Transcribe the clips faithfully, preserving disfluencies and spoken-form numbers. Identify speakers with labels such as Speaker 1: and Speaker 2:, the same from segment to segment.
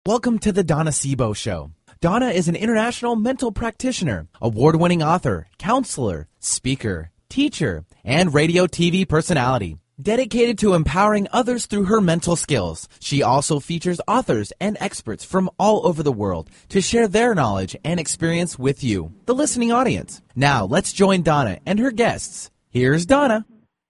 Speaker 1: Welcome to the Donna Sebo Show. Donna is an international mental practitioner, award-winning author, counselor, speaker, teacher, and radio T V personality. Dedicated to empowering others through her mental skills, she also features authors and experts from all over the world to share their knowledge and experience with you, the listening audience. Now, let's join Donna and her guests. Here's Donna.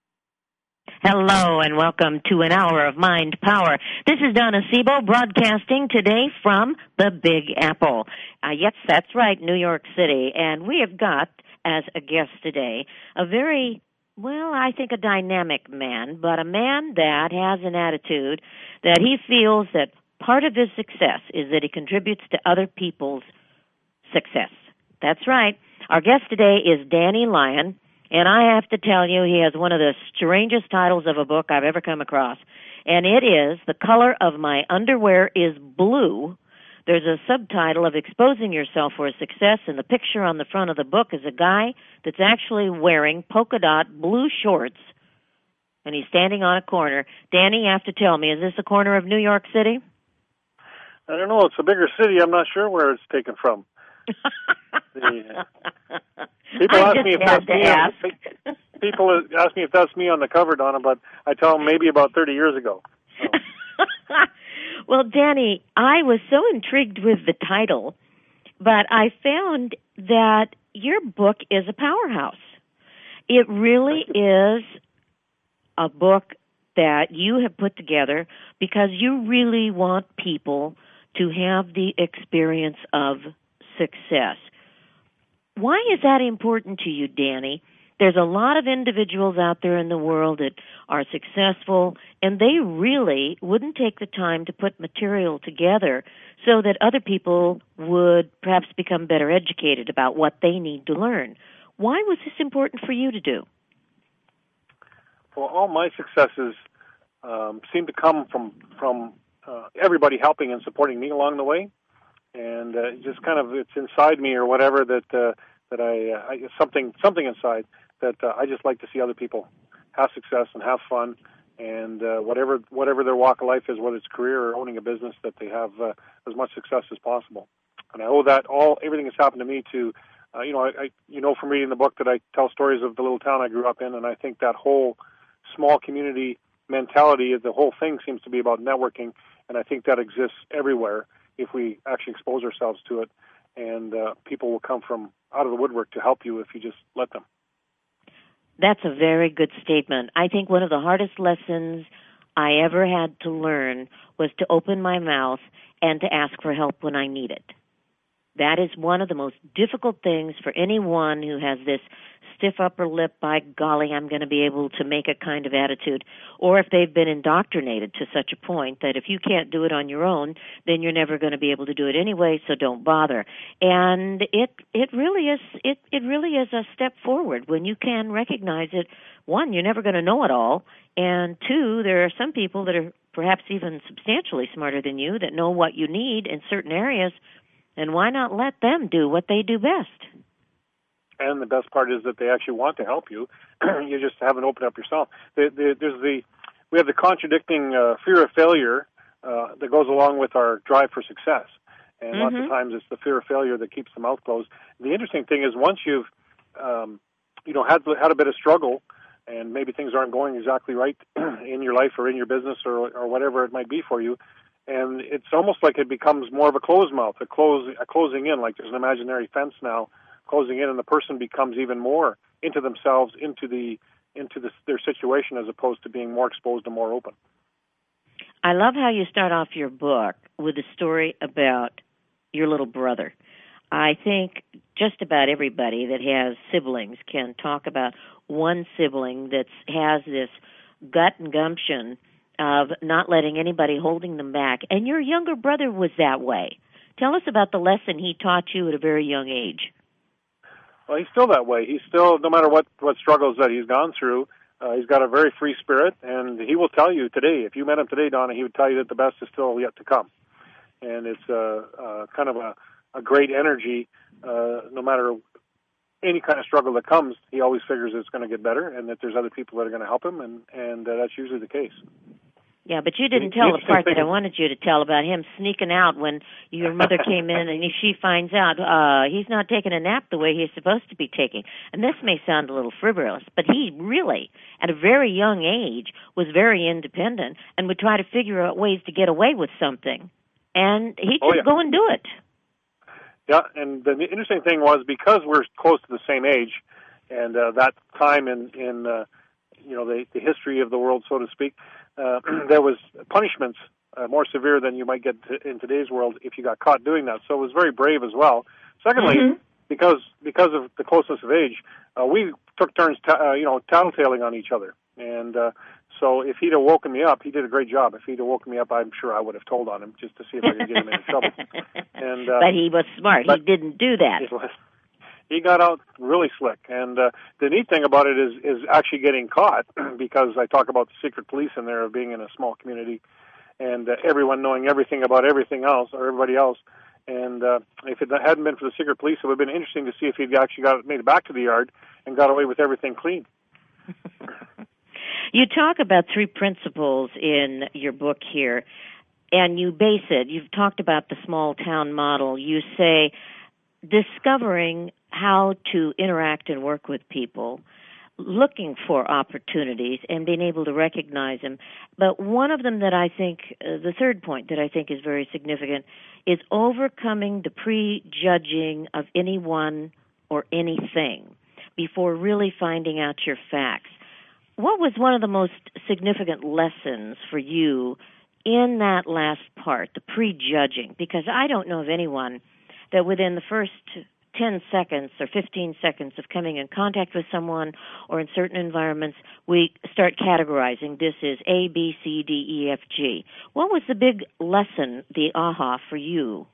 Speaker 2: Hello and welcome to an hour of Mind Power. This is Donna Sebo broadcasting today from the Big Apple. Uh, yes, that's right, New York City. And we have got, as a guest today, a very, well, I think a dynamic man, but a man that has an attitude that he feels that part of his success is that he contributes to other people's success. That's right. Our guest today is Danny Lyon. And I have to tell you, he has one of the strangest titles of a book I've ever come across. And it is The Color of My Underwear is Blue. There's a subtitle of Exposing Yourself for Success, and the picture on the front of the book is a guy that's actually wearing polka dot blue shorts, and he's standing on a corner. Danny, you have to tell me, is this a corner of New York City?
Speaker 3: I don't know. It's a bigger city. I'm not sure where it's taken from. the, People ask me if that's me. On, people ask me if that's me on the cover, Donna, but I tell them maybe about thirty years ago. So.
Speaker 2: Well, Danny, I was so intrigued with the title, but I found that your book is a powerhouse. It really is a book that you have put together because you really want people to have the experience of success. Why is that important to you, Danny? There's a lot of individuals out there in the world that are successful, and they really wouldn't take the time to put material together so that other people would perhaps become better educated about what they need to learn. Why was this important for you to do?
Speaker 3: Well, all my successes um, seem to come from, from uh, everybody helping and supporting me along the way. And uh, just kind of, it's inside me or whatever that uh, that I, uh, I something something inside that uh, I just like to see other people have success and have fun, and uh, whatever whatever their walk of life is, whether it's career or owning a business, that they have uh, as much success as possible. And I owe that all everything that's happened to me to, uh, you know, I, I you know from reading the book that I tell stories of the little town I grew up in, and I think that whole small community mentality, the whole thing seems to be about networking, and I think that exists everywhere if we actually expose ourselves to it, and uh, people will come from out of the woodwork to help you if you just let them.
Speaker 2: That's a very good statement. I think one of the hardest lessons I ever had to learn was to open my mouth and to ask for help when I need it. That is one of the most difficult things for anyone who has this stiff upper lip, by golly, I'm going to be able to make a kind of attitude, or if they've been indoctrinated to such a point that if you can't do it on your own, then you're never going to be able to do it anyway, so don't bother. And it it really is it, it really is a step forward when you can recognize it. One, you're never going to know it all, and two, there are some people that are perhaps even substantially smarter than you that know what you need in certain areas, and why not let them do what they do best?
Speaker 3: And the best part is that they actually want to help you. You just haven't opened up yourself. The, the, there's the we have the contradicting uh, fear of failure uh, that goes along with our drive for success. And mm-hmm. lots of times it's the fear of failure that keeps the mouth closed. The interesting thing is once you've um, you know had had a bit of struggle, and maybe things aren't going exactly right in your life or in your business or or whatever it might be for you, and it's almost like it becomes more of a closed mouth, a close a closing in, like there's an imaginary fence now closing in, and the person becomes even more into themselves, into the into the, their situation, as opposed to being more exposed and more open.
Speaker 2: I love how you start off your book with a story about your little brother. I think just about everybody that has siblings can talk about one sibling that has this gut and gumption of not letting anybody holding them back. And your younger brother was that way. Tell us about the lesson he taught you at a very young age.
Speaker 3: Well, he's still that way. He's still, no matter what, what struggles that he's gone through, uh, he's got a very free spirit, and he will tell you today, if you met him today, Donna, he would tell you that the best is still yet to come. And it's uh, uh, kind of a, a great energy, uh, no matter any kind of struggle that comes, he always figures it's going to get better and that there's other people that are going to help him, and, and uh, that's usually the case.
Speaker 2: Yeah, but you didn't
Speaker 3: The-
Speaker 2: tell
Speaker 3: the
Speaker 2: the part that I
Speaker 3: thing-
Speaker 2: wanted you to tell about him sneaking out when your mother came in, and if she finds out uh he's not taking a nap the way he's supposed to be taking. And this may sound a little frivolous, but he really, at a very young age, was very independent and would try to figure out ways to get away with something. And he'd
Speaker 3: Oh,
Speaker 2: just
Speaker 3: yeah.
Speaker 2: go and do it.
Speaker 3: Yeah, and the interesting thing was, because we're close to the same age, and uh, that time in in uh, you know the, the history of the world, so to speak, uh, there was punishments uh, more severe than you might get to, in today's world if you got caught doing that. So it was very brave as well. Secondly,
Speaker 2: Mm-hmm.
Speaker 3: because because of the closeness of age, uh, we took turns, ta- uh, you know, tattletaling on each other. And uh, so if he'd have woken me up, he did a great job. If he'd have woken me up, I'm sure I would have told on him just to see if I could get him into trouble. And uh,
Speaker 2: but he was smart. He
Speaker 3: but-
Speaker 2: didn't do that.
Speaker 3: it was- he got out really slick. And uh, the neat thing about it is is actually getting caught, because I talk about the secret police in there of being in a small community, and uh, everyone knowing everything about everything else or everybody else. And uh, if it hadn't been for the secret police, it would have been interesting to see if he'd actually got made it back to the yard and got away with everything clean.
Speaker 2: You talk about three principles in your book here, and you base it. You've talked about the small town model. You say discovering how to interact and work with people, looking for opportunities and being able to recognize them. But one of them that I think, uh, the third point that I think is very significant, is overcoming the prejudging of anyone or anything before really finding out your facts. What was one of the most significant lessons for you in that last part, the prejudging? Because I don't know of anyone that within the first ten seconds or fifteen seconds of coming in contact with someone or in certain environments, we start categorizing. This is A, B, C, D, E, F, G. What was the big lesson, the aha, for you?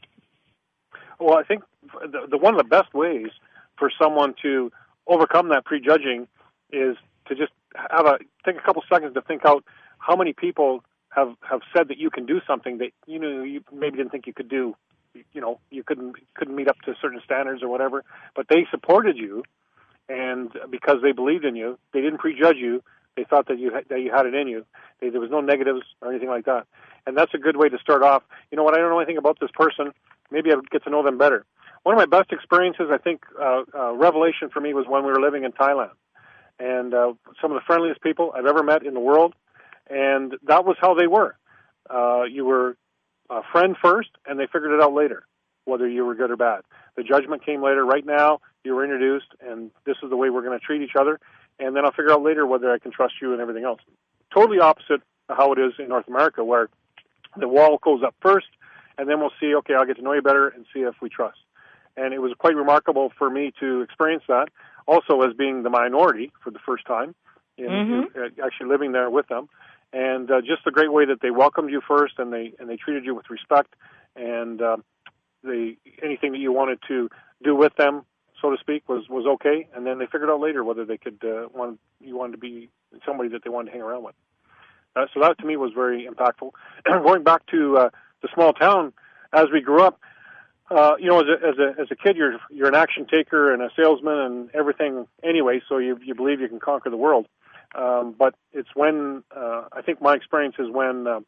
Speaker 3: Well, I think the, the one of the best ways for someone to overcome that prejudging is to just have a take a couple seconds to think out how many people have, have said that you can do something that you know you maybe didn't think you could do. You know, you couldn't couldn't meet up to certain standards or whatever, but they supported you, and because they believed in you, they didn't prejudge you. They thought that you had, that you had it in you. They, there was no negatives or anything like that, and that's a good way to start off. You know what? I don't know anything about this person. Maybe I would get to know them better. One of my best experiences, I think, uh, uh, revelation for me was when we were living in Thailand, and uh, some of the friendliest people I've ever met in the world, and that was how they were. Uh, you were a friend first, and they figured it out later, whether you were good or bad. The judgment came later. Right now, you were introduced, and this is the way we're going to treat each other, and then I'll figure out later whether I can trust you and everything else. Totally opposite of how it is in North America, where the wall goes up first, and then we'll see, okay, I'll get to know you better and see if we trust. And it was quite remarkable for me to experience that, also as being the minority for the first time, in,
Speaker 2: Mm-hmm.
Speaker 3: in actually living there with them. And uh, just the great way that they welcomed you first, and they and they treated you with respect, and uh, they anything that you wanted to do with them, so to speak, was, was okay. And then they figured out later whether they could uh, want you wanted to be somebody that they wanted to hang around with. Uh, so that to me was very impactful. Going back to uh, the small town, as we grew up, uh, you know, as a, as a as a kid, you're you're an action taker and a salesman and everything anyway. So you you believe you can conquer the world. Um, but it's when, uh, I think my experience is when uh,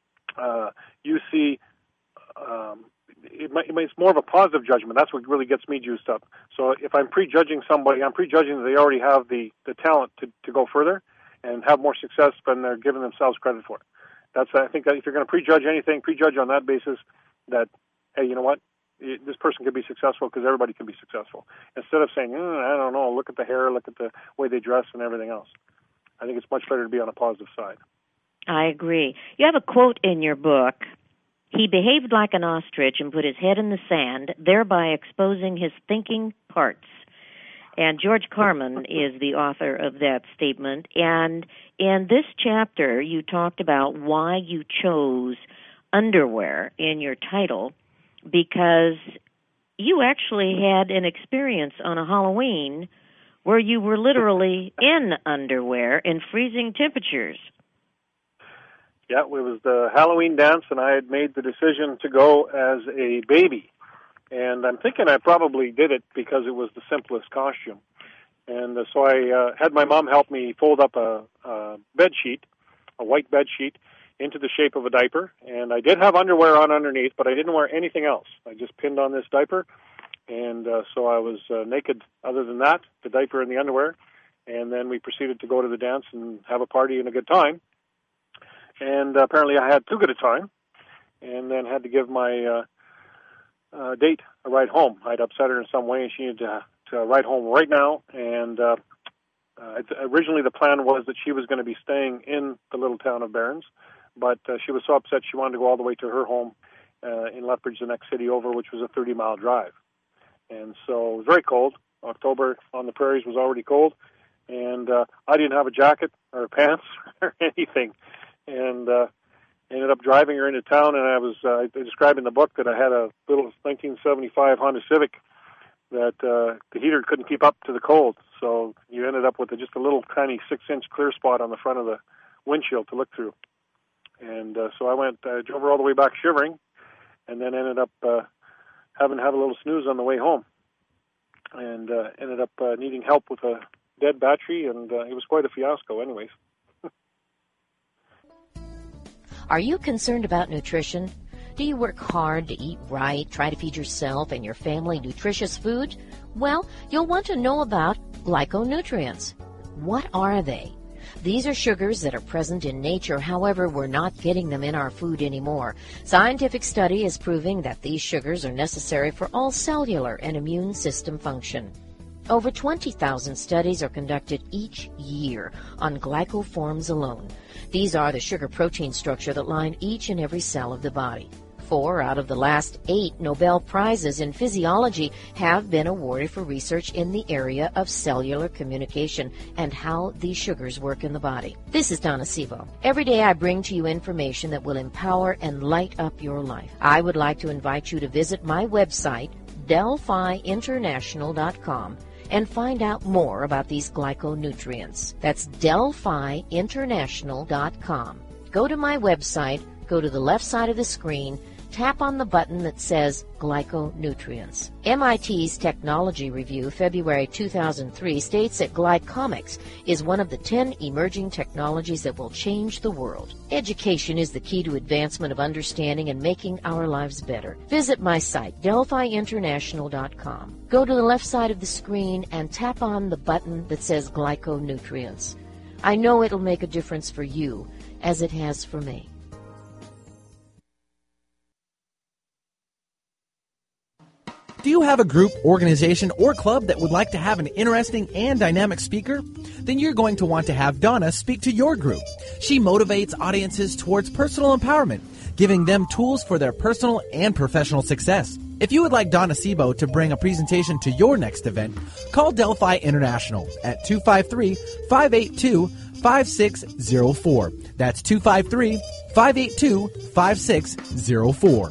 Speaker 3: uh, you see, um, it might, it's more of a positive judgment. That's what really gets me juiced up. So if I'm prejudging somebody, I'm prejudging that they already have the, the talent to, to go further and have more success than they're giving themselves credit for. That's, I think that if you're going to prejudge anything, prejudge on that basis that, hey, you know what? This person could be successful because everybody can be successful. Instead of saying, mm, I don't know, look at the hair, look at the way they dress and everything else. I think it's much better to be on a positive side.
Speaker 2: I agree. You have a quote in your book. He behaved like an ostrich and put his head in the sand, thereby exposing his thinking parts. And George Carman is the author of that statement. And in this chapter, you talked about why you chose underwear in your title, because you actually had an experience on a Halloween where you were literally in underwear in freezing temperatures.
Speaker 3: Yeah, it was the Halloween dance, and I had made the decision to go as a baby. And I'm thinking I probably did it because it was the simplest costume. And uh, so I uh, had my mom help me fold up a, a bed sheet, a white bed sheet into the shape of a diaper, and I did have underwear on underneath, but I didn't wear anything else. I just pinned on this diaper, and uh, so I was uh, naked other than that, the diaper and the underwear, and then we proceeded to go to the dance and have a party and a good time. And uh, apparently I had too good a time, and then had to give my uh, uh, date a ride home. I'd upset her in some way, and she needed to, to ride home right now. And uh, uh, originally the plan was that she was going to be staying in the little town of Barons, but uh, she was so upset she wanted to go all the way to her home uh, in Lethbridge, the next city over, which was a thirty-mile drive. And so it was very cold. October on the prairies was already cold, and uh, I didn't have a jacket or pants or anything. And uh, ended up driving her into town, and I was uh, I described in the book that I had a little nineteen seventy-five Honda Civic that uh, the heater couldn't keep up to the cold, so you ended up with a, just a little tiny six-inch clear spot on the front of the windshield to look through. And uh, so I went, I drove her all the way back shivering, and then ended up uh, having to have a little snooze on the way home, and uh, ended up uh, needing help with a dead battery, and uh, it was quite a fiasco anyways.
Speaker 4: Are you concerned about nutrition? Do you work hard to eat right, try to feed yourself and your family nutritious food? Well, you'll want to know about glyconutrients. What are they? These are sugars that are present in nature, however, we're not getting them in our food anymore. Scientific study is proving that these sugars are necessary for all cellular and immune system function. Over twenty thousand studies are conducted each year on glycoforms alone. These are the sugar-protein structure that line each and every cell of the body. Four out of the last eight Nobel Prizes in physiology have been awarded for research in the area of cellular communication and how these sugars work in the body. This is Donna Sebo. Every day I bring to you information that will empower and light up your life. I would like to invite you to visit my website, Delphi International dot com, and find out more about these glyconutrients. That's Delphi International dot com. Go to my website, go to the left side of the screen, tap on the button that says Glyconutrients. M I T's Technology Review, February two thousand three, states that glycomics is one of the ten emerging technologies that will change the world. Education is the key to advancement of understanding and making our lives better. Visit my site, Delphi International dot com. Go to the left side of the screen and tap on the button that says Glyconutrients. I know it'll make a difference for you, as it has for me.
Speaker 1: Do you have a group, organization, or club that would like to have an interesting and dynamic speaker? Then you're going to want to have Donna speak to your group. She motivates audiences towards personal empowerment, giving them tools for their personal and professional success. If you would like Donna Sebo to bring a presentation to your next event, call Delphi International at two five three, five eight two, five six zero four. That's two five three, five eight two, five six zero four.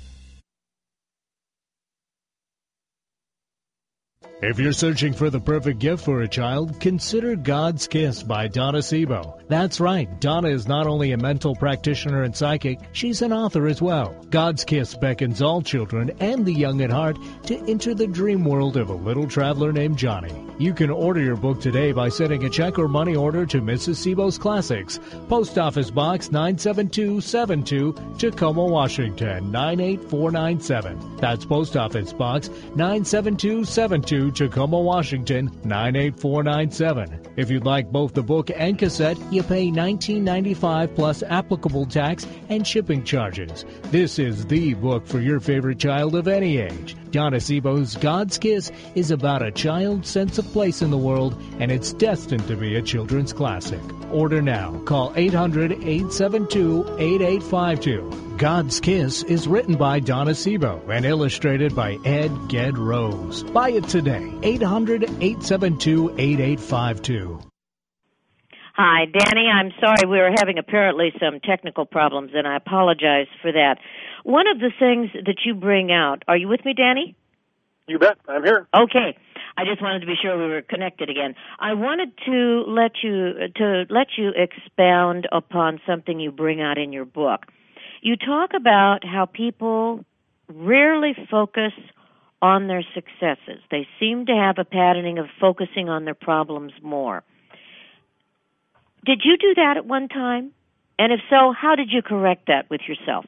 Speaker 5: If you're searching for the perfect gift for a child, consider God's Kiss by Donna Sebo. That's right, Donna is not only a mental practitioner and psychic, she's an author as well. God's Kiss beckons all children and the young at heart to enter the dream world of a little traveler named Johnny. You can order your book today by sending a check or money order to Missus Sebo's Classics, Post Office Box nine seven two seven two, Tacoma, Washington, nine eight four nine seven. That's Post Office Box nine seven two seven two, Tacoma, Washington, nine eight four nine seven. If you'd like both the book and cassette, you pay nineteen ninety-five plus applicable tax and shipping charges. This is the book for your favorite child of any age. Donna Sebo's God's Kiss is about a child's sense of place in the world, and it's destined to be a children's classic. Order now. Call eight hundred, eight seven two, eight eight five two. God's Kiss is written by Donna Sebo and illustrated by Ed Ged Rose. Buy it today. eight hundred, eight seven two, eight eight five two.
Speaker 2: Hi, Danny. I'm sorry we were having apparently some technical problems, and I apologize for that. One of the things that you bring out, are you with me, Danny?
Speaker 3: You bet. I'm here.
Speaker 2: Okay. I just wanted to be sure we were connected again. I wanted to let you to let you expound upon something you bring out in your book. You talk about how people rarely focus on their successes. They seem to have a patterning of focusing on their problems more. Did you do that at one time? And if so, how did you correct that with yourself?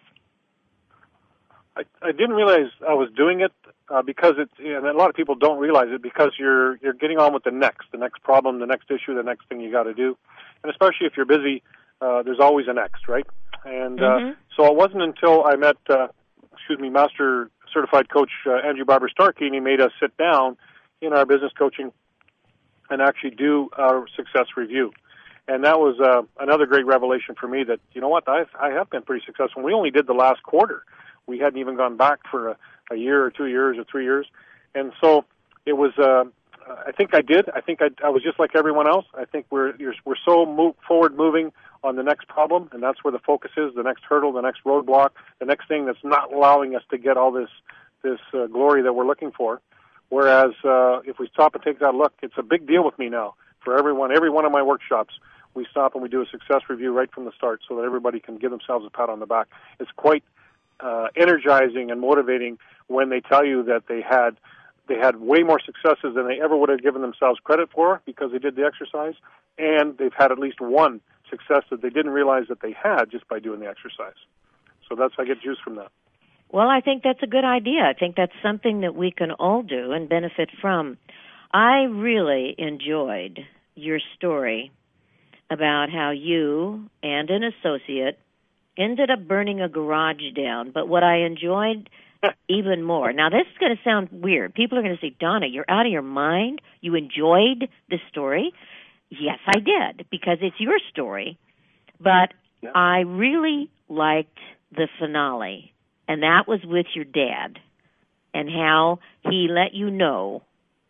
Speaker 3: I, I didn't realize I was doing it uh, because it's, and a lot of people don't realize it because you're you're getting on with the next, the next problem, the next issue, the next thing you got to do, and especially if you're busy, uh, there's always a next, right? And mm-hmm. uh, so it wasn't until I met, uh, excuse me, Master Certified Coach uh, Andrew Barber Starkey, and he made us sit down in our business coaching and actually do our success review. And that was uh, another great revelation for me that, you know what, I've, I have been pretty successful. We only did the last quarter. We hadn't even gone back for a, a year or two years or three years. And so it was, uh, I think I did. I think I, I was just like everyone else. I think we're you're, we're so move, forward moving on the next problem, and that's where the focus is, the next hurdle, the next roadblock, the next thing that's not allowing us to get all this, this uh, glory that we're looking for. Whereas uh, if we stop and take that look, it's a big deal with me now. For everyone, every one of my workshops, we stop and we do a success review right from the start so that everybody can give themselves a pat on the back. It's quite uh, energizing and motivating when they tell you that they had they had way more successes than they ever would have given themselves credit for because they did the exercise, and they've had at least one success that they didn't realize that they had just by doing the exercise. So that's I get juice from that.
Speaker 2: Well, I think that's a good idea. I think that's something that we can all do and benefit from. I really enjoyed your story about how you and an associate ended up burning a garage down. But what I enjoyed even more, now this is going to sound weird. People are going to say, Donna, you're out of your mind? You enjoyed the story? Yes, I did, because it's your story. But yeah. I really liked the finale, and that was with your dad and how he let you know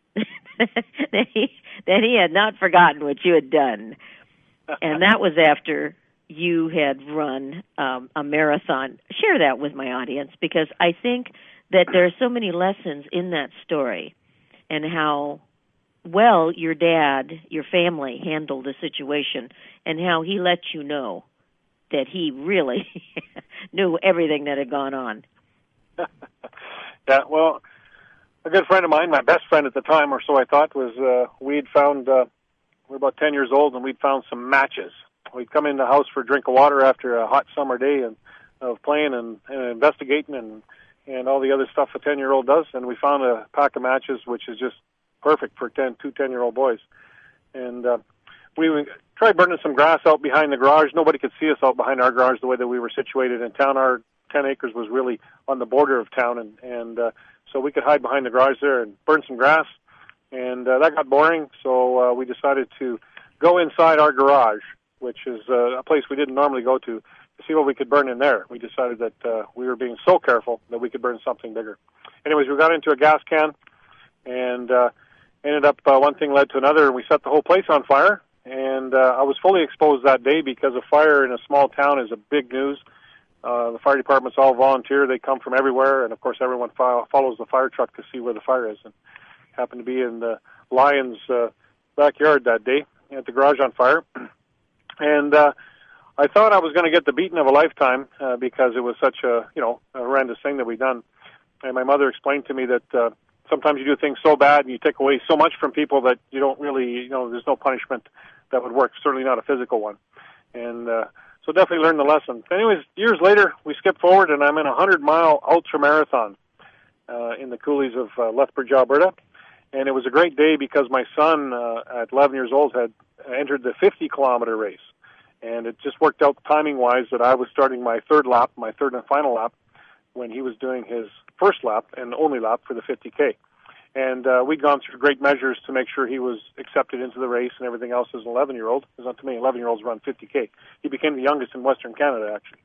Speaker 2: that he that he had not forgotten what you had done. And that was after you had run um, a marathon. Share that with my audience, because I think that there are so many lessons in that story and how well your dad, your family handled the situation and how he let you know that he really knew everything that had gone on.
Speaker 3: Yeah, well, a good friend of mine, my best friend at the time, or so I thought, was uh, we'd found, uh, we were about ten years old, and we'd found some matches. We'd come in the house for a drink of water after a hot summer day and of playing and, and investigating and, and all the other stuff a ten-year-old does, and we found a pack of matches, which is just perfect for ten, two ten-year-old boys. And uh, we tried burning some grass out behind the garage. Nobody could see us out behind our garage the way that we were situated in town. Our ten acres was really on the border of town, and, and uh, so we could hide behind the garage there and burn some grass. And uh, that got boring, so uh, we decided to go inside our garage, which is uh, a place we didn't normally go to, to see what we could burn in there. We decided that uh, we were being so careful that we could burn something bigger. Anyways, we got into a gas can, and uh, ended up, uh, one thing led to another, and we set the whole place on fire. And uh, I was fully exposed that day because a fire in a small town is a big news. Uh, the fire department's all volunteer. They come from everywhere, and, of course, everyone fo- follows the fire truck to see where the fire is. And happened to be in the Lions' uh, backyard that day, at the garage on fire. And uh, I thought I was going to get the beating of a lifetime uh, because it was such a, you know, a horrendous thing that we'd done. And my mother explained to me that uh, sometimes you do things so bad and you take away so much from people that you don't really, you know, there's no punishment that would work, certainly not a physical one. And uh, so definitely learned the lesson. Anyways, years later, we skip forward, and I'm in a hundred-mile ultra-marathon uh, in the coulees of uh, Lethbridge, Alberta. And it was a great day because my son, uh, at eleven years old, had entered the fifty-kilometer race. And it just worked out timing-wise that I was starting my third lap, my third and final lap, when he was doing his first lap and only lap for the fifty K. And uh, we'd gone through great measures to make sure he was accepted into the race and everything else as an eleven-year-old. It's not too many eleven-year-olds run fifty K. He became the youngest in Western Canada, actually.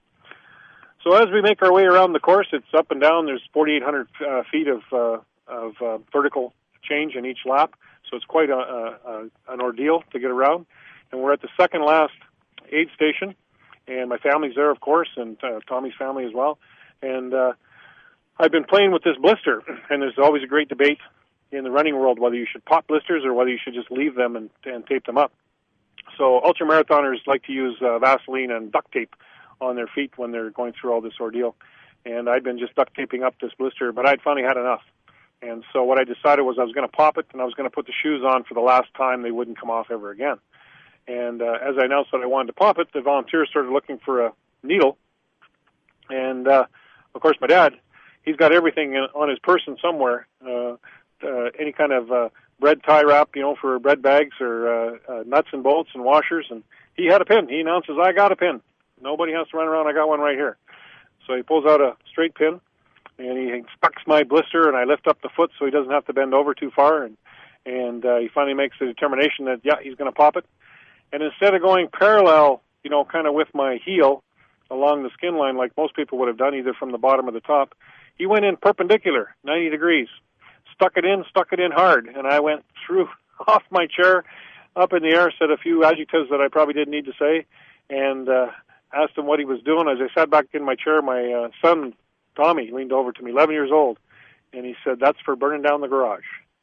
Speaker 3: So as we make our way around the course, it's up and down. There's forty-eight hundred uh, feet of, uh, of uh, vertical change in each lap, so it's quite a, a, a, an ordeal to get around. And we're at the second last aid station, and my family's there, of course, and uh, Tommy's family as well. And uh, I've been playing with this blister, and there's always a great debate in the running world whether you should pop blisters or whether you should just leave them and, and tape them up. So ultramarathoners like to use uh, Vaseline and duct tape on their feet when they're going through all this ordeal. And I'd been just duct taping up this blister, but I'd finally had enough. And so what I decided was I was going to pop it, and I was going to put the shoes on for the last time. They wouldn't come off ever again. And uh, as I announced that I wanted to pop it, the volunteers started looking for a needle. And, uh, of course, my dad, he's got everything on his person somewhere, uh, uh, any kind of uh, bread tie wrap, you know, for bread bags or uh, uh, nuts and bolts and washers. And he had a pin. He announces, I got a pin. Nobody has to run around. I got one right here. So he pulls out a straight pin, and he inspects my blister, and I lift up the foot so he doesn't have to bend over too far. And, and uh, he finally makes the determination that, yeah, he's going to pop it. And instead of going parallel, you know, kind of with my heel along the skin line like most people would have done, either from the bottom or the top, he went in perpendicular, ninety degrees, stuck it in, stuck it in hard. And I went through off my chair, up in the air, said a few adjectives that I probably didn't need to say, and uh, asked him what he was doing. As I sat back in my chair, my uh, son, Tommy, leaned over to me, eleven years old, and he said, that's for burning down the garage.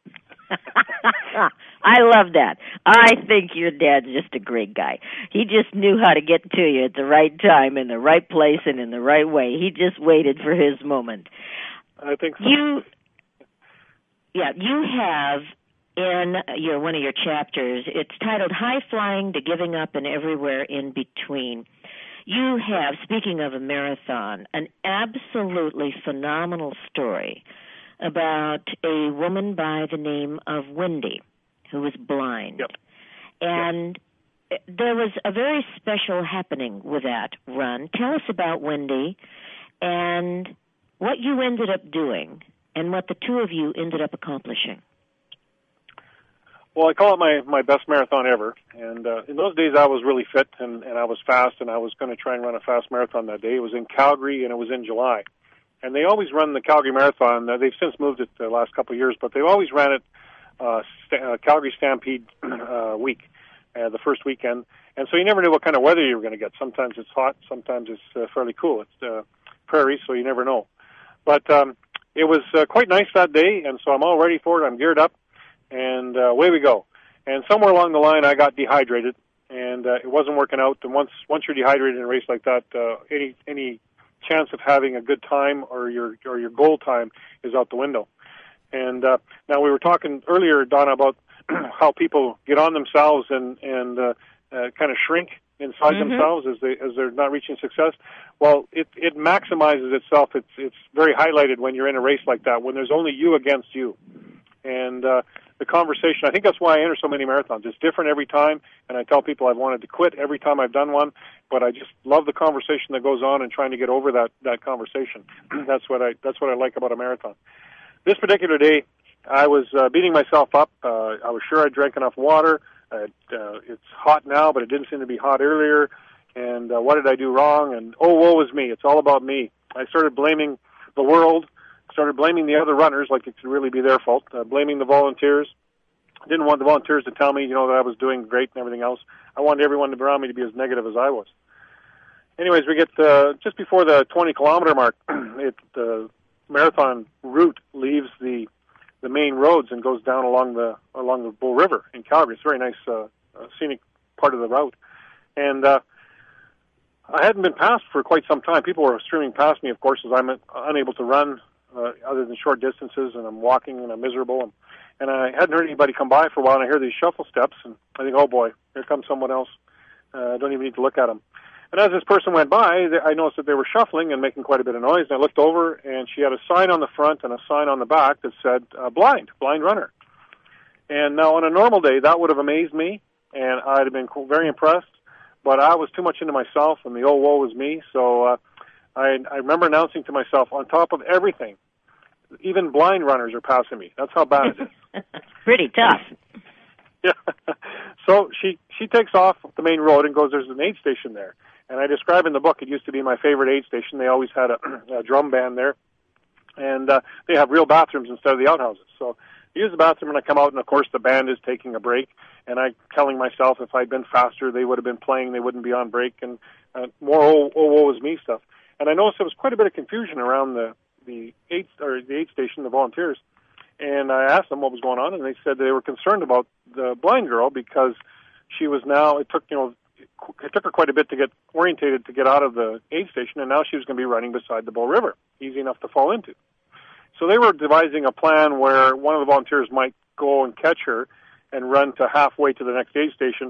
Speaker 2: I love that. I think your dad's just a great guy. He just knew how to get to you at the right time, in the right place, and in the right way. He just waited for his moment.
Speaker 3: I think so.
Speaker 2: You, yeah, you have in your one of your chapters, it's titled High Flying to Giving Up and Everywhere in Between. You have, speaking of a marathon, an absolutely phenomenal story about a woman by the name of Wendy, who was blind.
Speaker 3: Yep.
Speaker 2: And yep. There was a very special happening with that run. Tell us about Wendy and what you ended up doing and what the two of you ended up accomplishing.
Speaker 3: Well, I call it my, my best marathon ever. And uh, in those days, I was really fit, and, and I was fast, and I was going to try and run a fast marathon that day. It was in Calgary, and it was in July. And they always run the Calgary Marathon. Uh, they've since moved it the last couple of years, but they always ran it uh, st- uh, Calgary Stampede uh, week, uh, the first weekend. And so you never knew what kind of weather you were going to get. Sometimes it's hot, sometimes it's uh, fairly cool. It's uh, prairie, so you never know. But um, it was uh, quite nice that day, and so I'm all ready for it. I'm geared up, and uh, away we go. And somewhere along the line, I got dehydrated, and uh, it wasn't working out. And once once you're dehydrated in a race like that, uh, any any chance of having a good time or your or your goal time is out the window. And uh, now we were talking earlier, Donna, about how people get on themselves and and uh, uh, kind of shrink inside mm-hmm. themselves as they as they're not reaching success. Well, it it maximizes itself. It's it's very highlighted when you're in a race like that, when there's only you against you. And uh, the conversation, I think that's why I enter so many marathons. It's different every time, and I tell people I've wanted to quit every time I've done one, but I just love the conversation that goes on and trying to get over that, that conversation. that's what I that's what I like about a marathon. This particular day, I was uh, beating myself up. Uh, I was sure I drank enough water. Uh, uh, it's hot now, but it didn't seem to be hot earlier. And uh, what did I do wrong? And oh, woe is me. It's all about me. I started blaming the world. Started blaming the other runners like it could really be their fault, uh, blaming the volunteers. I didn't want the volunteers to tell me, you know, that I was doing great and everything else. I wanted everyone around me to be as negative as I was. Anyways, we get uh, just before the twenty-kilometer mark, it, the marathon route leaves the the main roads and goes down along the along the Bull River in Calgary. It's a very nice uh, uh, scenic part of the route. And uh, I hadn't been passed for quite some time. People were streaming past me, of course, as I'm unable to run Uh, other than short distances, and I'm walking and I'm miserable, and, and I hadn't heard anybody come by for a while, and I hear these shuffle steps, and I think, oh boy, here comes someone else. Uh, I don't even need to look at them. And as this person went by, I noticed that they were shuffling and making quite a bit of noise, and I looked over, and she had a sign on the front and a sign on the back that said, uh, blind, blind runner. And now on a normal day, that would have amazed me, and I'd have been very impressed, but I was too much into myself, and the oh, woe was me, so uh, I, I remember announcing to myself, on top of everything, even blind runners are passing me. That's how bad it is.
Speaker 2: Pretty tough.
Speaker 3: Yeah. So she she takes off the main road and goes, there's an aid station there. And I describe in the book, it used to be my favorite aid station. They always had a, a drum band there. And uh, they have real bathrooms instead of the outhouses. So I use the bathroom and I come out, and of course the band is taking a break. And I'm telling myself if I'd been faster, they would have been playing, they wouldn't be on break, and uh, more oh, oh, woe is me stuff. And I noticed there was quite a bit of confusion around the the aid or the aid station, the volunteers, and I asked them what was going on, and they said they were concerned about the blind girl because she was now. It took you know, it took her quite a bit to get orientated to get out of the aid station, and now she was going to be running beside the Bull River, easy enough to fall into. So they were devising a plan where one of the volunteers might go and catch her and run to halfway to the next aid station,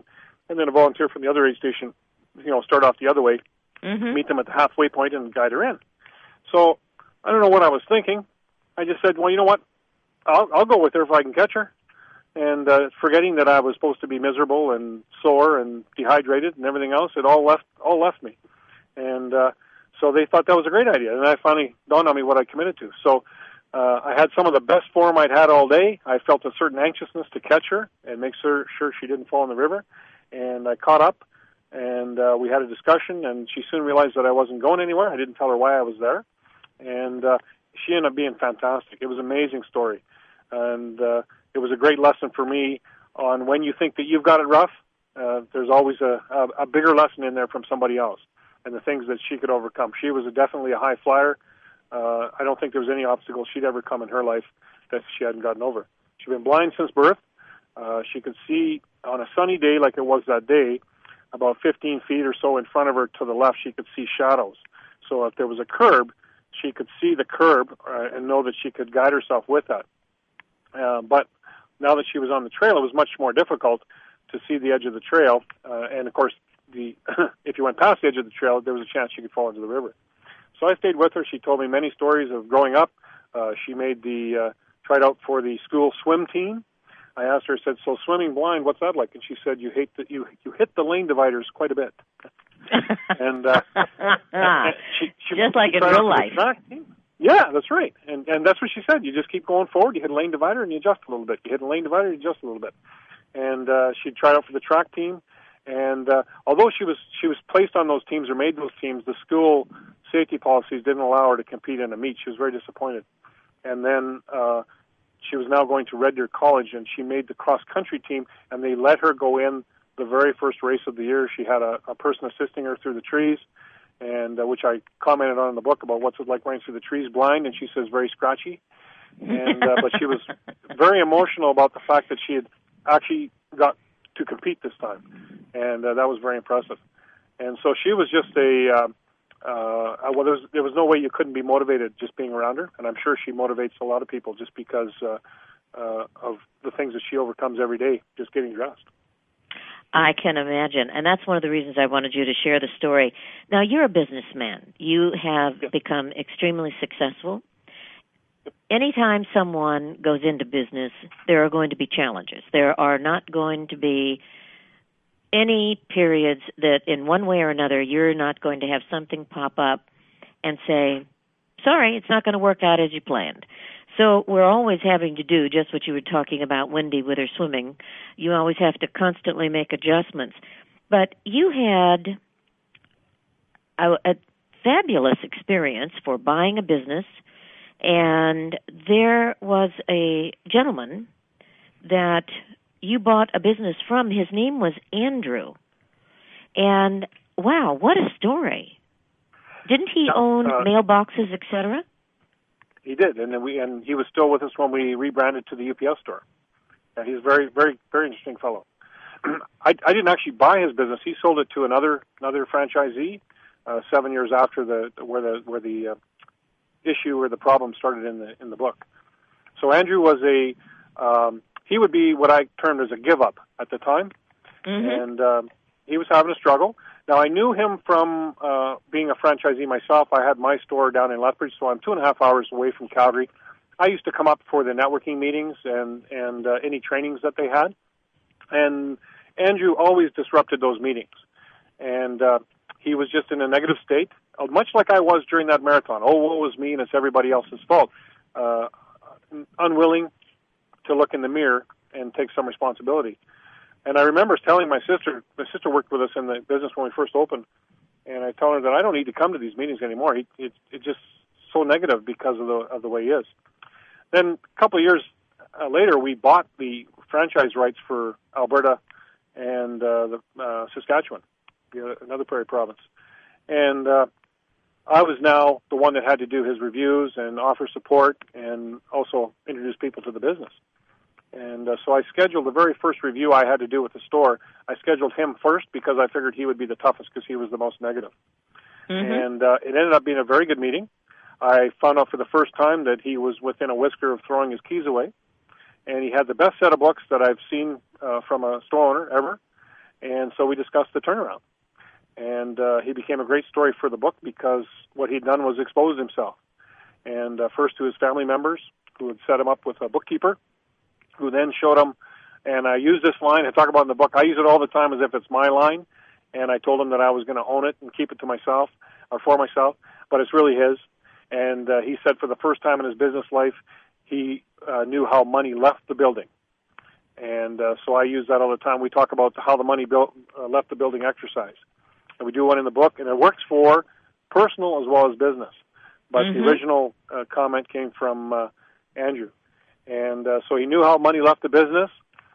Speaker 3: and then a volunteer from the other aid station, you know, start off the other way,
Speaker 2: Mm-hmm.
Speaker 3: meet them at the halfway point and guide her in. So I don't know what I was thinking. I just said, well, you know what? I'll, I'll go with her if I can catch her. And uh, forgetting that I was supposed to be miserable and sore and dehydrated and everything else, it all left all left me. And uh, so they thought that was a great idea. And I finally dawned on me what I committed to. So uh, I had some of the best form I'd had all day. I felt a certain anxiousness to catch her and make sure, sure she didn't fall in the river. And I caught up. And uh, we had a discussion, and she soon realized that I wasn't going anywhere. I didn't tell her why I was there. And uh, she ended up being fantastic. It was an amazing story. And uh, it was a great lesson for me on when you think that you've got it rough, uh, there's always a, a, a bigger lesson in there from somebody else and the things that she could overcome. She was a, definitely a high flyer. Uh, I don't think there was any obstacle she'd ever come in her life that she hadn't gotten over. She'd been blind since birth. Uh, she could see on a sunny day like it was that day, about fifteen feet or so in front of her to the left, she could see shadows. So if there was a curb, she could see the curb uh, and know that she could guide herself with that. Uh, but now that she was on the trail, it was much more difficult to see the edge of the trail. Uh, and, of course, the if you went past the edge of the trail, there was a chance she could fall into the river. So I stayed with her. She told me many stories of growing up. Uh, she made the uh, tried out for the school swim team. I asked her, I said, so swimming blind, what's that like? And she said, you hate the, you you hit the lane dividers quite a bit. and uh, she, she,
Speaker 2: Just like
Speaker 3: she
Speaker 2: in real life.
Speaker 3: Yeah, that's right. And and that's what she said. You just keep going forward. You hit a lane divider and you adjust a little bit. You hit a lane divider and you adjust a little bit. And uh, she tried out for the track team. And uh, although she was she was placed on those teams or made those teams, the school safety policies didn't allow her to compete in a meet. She was very disappointed. And then uh, she was now going to Red Deer College, and she made the cross-country team, and they let her go in the very first race of the year. She had a, a person assisting her through the trees, and uh, which I commented on in the book about what's it like running through the trees blind, and she says very scratchy. And uh, but she was very emotional about the fact that she had actually got to compete this time, and uh, that was very impressive. And so she was just a uh, uh, well, there was, there was no way you couldn't be motivated just being around her, and I'm sure she motivates a lot of people just because uh, uh, of the things that she overcomes every day, just getting dressed.
Speaker 2: I can imagine, and that's one of the reasons I wanted you to share the story. Now, you're a businessman. You have
Speaker 3: Yes.
Speaker 2: become extremely successful. Anytime someone goes into business, there are going to be challenges. There are not going to be any periods that in one way or another you're not going to have something pop up and say, sorry, it's not going to work out as you planned. So we're always having to do just what you were talking about, Wendy, with her swimming. You always have to constantly make adjustments. But you had a, a fabulous experience for buying a business, and there was a gentleman that you bought a business from. His name was Andrew. And, wow, what a story. Didn't he
Speaker 3: Yeah,
Speaker 2: own
Speaker 3: uh,
Speaker 2: mailboxes, et cetera?
Speaker 3: He did, and then we and he was still with us when we rebranded to the U P S store. And he's a very, very, very interesting fellow. I, I didn't actually buy his business. He sold it to another another franchisee uh, seven years after the where the where the uh, issue or the problem started in the in the book. So Andrew was a um, he would be what I termed as a give up at the time,
Speaker 2: Mm-hmm.
Speaker 3: and um, he was having a struggle. Now, I knew him from uh, being a franchisee myself. I had my store down in Lethbridge, so I'm two and a half hours away from Calgary. I used to come up for the networking meetings and, and uh, any trainings that they had. And Andrew always disrupted those meetings. And uh, he was just in a negative state, uh, much like I was during that marathon. Oh, woe is me, and it's everybody else's fault. Uh, unwilling to look in the mirror and take some responsibility. And I remember telling my sister, my sister worked with us in the business when we first opened, and I told her that I don't need to come to these meetings anymore. He, it, it's just so negative because of the of the way he is. Then a couple of years uh, later, we bought the franchise rights for Alberta and uh, the, uh, Saskatchewan, the, another prairie province. And uh, I was now the one that had to do his reviews and offer support and also introduce people to the business. And uh, so I scheduled the very first review I had to do with the store. I scheduled him first because I figured he would be the toughest because he was the most negative. Mm-hmm. And uh, it ended up being a very good meeting. I found out for the first time that he was within a whisker of throwing his keys away. And he had the best set of books that I've seen uh, from a store owner ever. And so we discussed the turnaround. And uh, he became a great story for the book because what he'd done was exposed himself. And uh, first to his family members, who had set him up with a bookkeeper, who then showed him, and I use this line, I talk about it in the book, I use it all the time as if it's my line, and I told him that I was going to own it and keep it to myself, or for myself, but it's really his. And uh, he said for the first time in his business life, he uh, knew how money left the building. And uh, so I use that all the time. We talk about how the money built, uh, left the building exercise. And we do one in the book, and it works for personal as well as business. But mm-hmm. the original uh, comment came from uh, Andrew. And uh, so he knew how money left the business.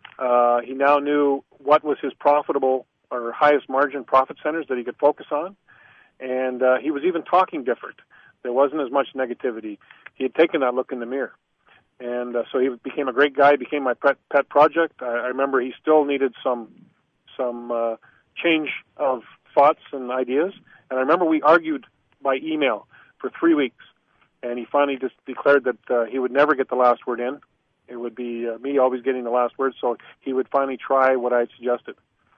Speaker 3: Uh, he now knew what was his profitable or highest margin profit centers that he could focus on. And uh, he was even talking different. There wasn't as much negativity. He had taken that look in the mirror. And uh, so he became a great guy, became my pet, pet project. I, I remember he still needed some some uh, change of thoughts and ideas. And I remember we argued by email for three weeks. And he finally just declared that uh, he would never get the last word in. It would be uh, me always getting the last word, so he would finally try what I suggested.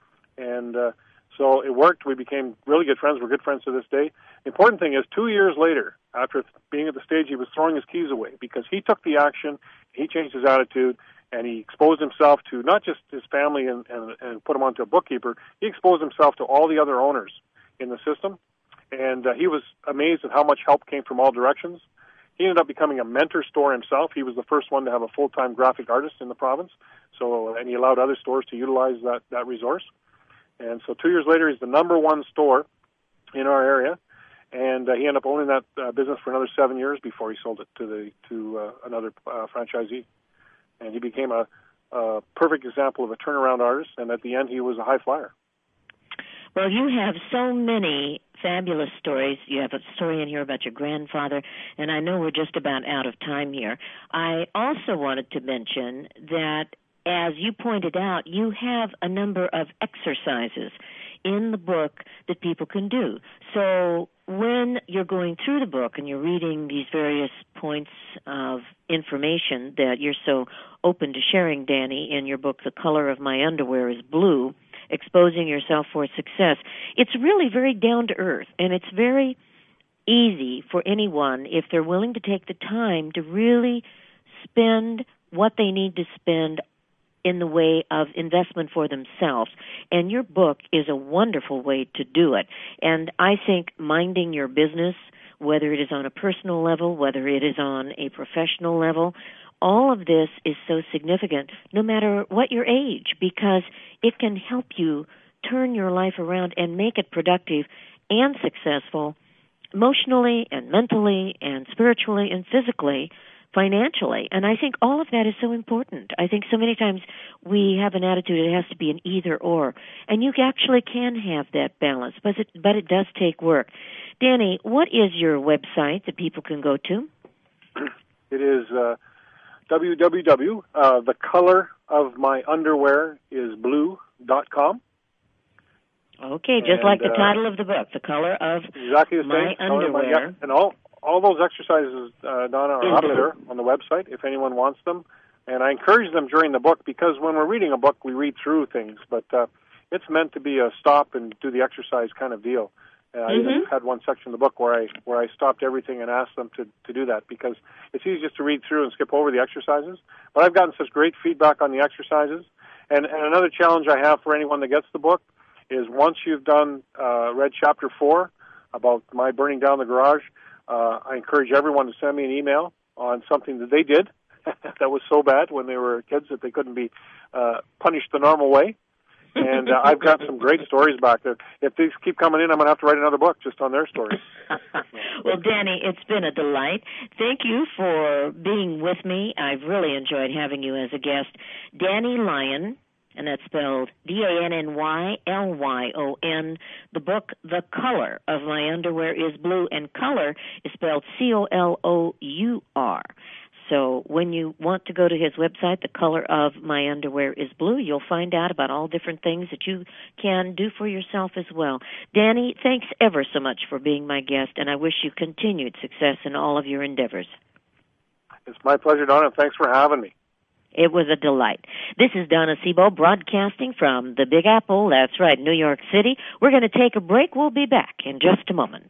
Speaker 3: And uh, so it worked. We became really good friends. We're good friends to this day. The important thing is, two years later, after being at the stage, he was throwing his keys away because he took the action, he changed his attitude, and he exposed himself to not just his family and, and, and put him onto a bookkeeper. He exposed himself to all the other owners in the system, and uh, he was amazed at how much help came from all directions. He ended up becoming a mentor store himself. He was the first one to have a full-time graphic artist in the province, so and he allowed other stores to utilize that, that resource. And so two years later, he's the number one store in our area, and uh, he ended up owning that uh, business for another seven years before he sold it to the to uh, another uh, franchisee. And he became a, a perfect example of a turnaround artist, and at the end, he was a high flyer.
Speaker 2: Well, you have so many fabulous stories. You have a story in here about your grandfather, and I know we're just about out of time here. I also wanted to mention that, as you pointed out, you have a number of exercises in the book that people can do. So when you're going through the book and you're reading these various points of information that you're so open to sharing, Danny, in your book, The Color of My Underwear is Blue, Exposing Yourself for Success, it's really very down to earth, and it's very easy for anyone, if they're willing to take the time, to really spend what they need to spend in the way of investment for themselves. And your book is a wonderful way to do it. And I think minding your business, whether it is on a personal level, whether it is on a professional level, all of this is so significant, no matter what your age, because it can help you turn your life around and make it productive and successful emotionally and mentally and spiritually and physically, financially. And I think all of that is so important. I think so many times we have an attitude it has to be an either or, and you actually can have that balance, but it, but it does take work. Danny, what is your website that people can go to?
Speaker 3: It is uh, w w w dot the color of my underwear is blue dot com.
Speaker 2: Okay, just and, like the uh, title of the book, The Color of
Speaker 3: exactly the
Speaker 2: My
Speaker 3: same,
Speaker 2: Underwear.
Speaker 3: My, yeah, and all all those exercises, uh, Donna, are up there on the website if anyone wants them. And I encourage them during the book because when we're reading a book, we read through things, but uh, it's meant to be a stop and do the exercise kind of deal. Uh, mm-hmm. I even had one section of the book where I where I stopped everything and asked them to, to do that because it's easy just to read through and skip over the exercises. But I've gotten such great feedback on the exercises. And, and another challenge I have for anyone that gets the book is once you've done uh, read chapter four about my burning down the garage, uh, I encourage everyone to send me an email on something that they did that was so bad when they were kids that they couldn't be uh, punished the normal way. And uh, I've got some great stories back there. If these keep coming in, I'm going to have to write another book just on their stories.
Speaker 2: Well, Danny, it's been a delight. Thank you for being with me. I've really enjoyed having you as a guest. Danny Lyon, and that's spelled D A N N Y L Y O N. The book, The Color of My Underwear is Blue, and color is spelled C O L O U R. So when you want to go to his website, The Color of My Underwear is Blue, you'll find out about all different things that you can do for yourself as well. Danny, thanks ever so much for being my guest, and I wish you continued success in all of your endeavors.
Speaker 3: It's my pleasure, Donna. Thanks for having me.
Speaker 2: It was a delight. This is Donna Sebo broadcasting from the Big Apple. That's right, New York City. We're going to take a break. We'll be back in just a moment.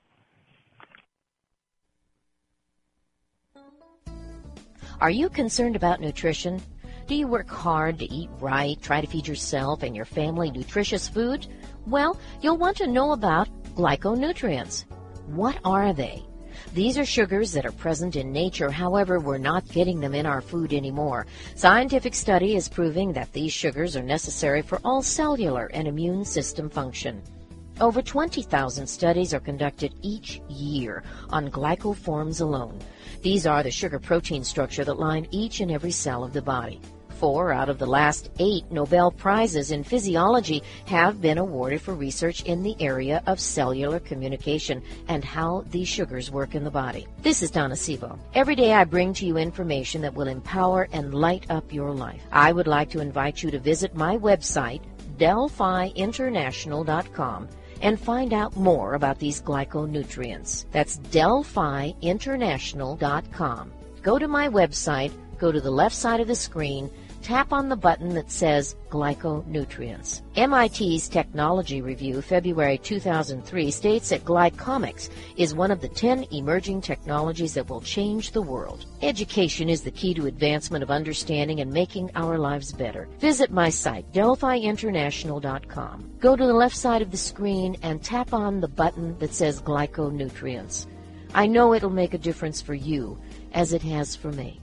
Speaker 4: Are you concerned about nutrition? Do you work hard to eat right, try to feed yourself and your family nutritious food? Well, you'll want to know about glyconutrients. What are they? These are sugars that are present in nature, however, we're not getting them in our food anymore. Scientific study is proving that these sugars are necessary for all cellular and immune system function. Over twenty thousand studies are conducted each year on glycoforms alone. These are the sugar protein structure that line each and every cell of the body. Four out of the last eight Nobel Prizes in physiology have been awarded for research in the area of cellular communication and how these sugars work in the body. This is Donna Sebo. Every day I bring to you information that will empower and light up your life. I would like to invite you to visit my website, Delphi International dot com, and find out more about these glyconutrients. That's Delphi International dot com. Go to my website, go to the left side of the screen, tap on the button that says Glyconutrients. M I T's Technology Review, February two thousand three, states that glycomics is one of the ten emerging technologies that will change the world. Education is the key to advancement of understanding and making our lives better. Visit my site, Delphi International dot com. Go to the left side of the screen and tap on the button that says Glyconutrients. I know it'll make a difference for you, as it has for me.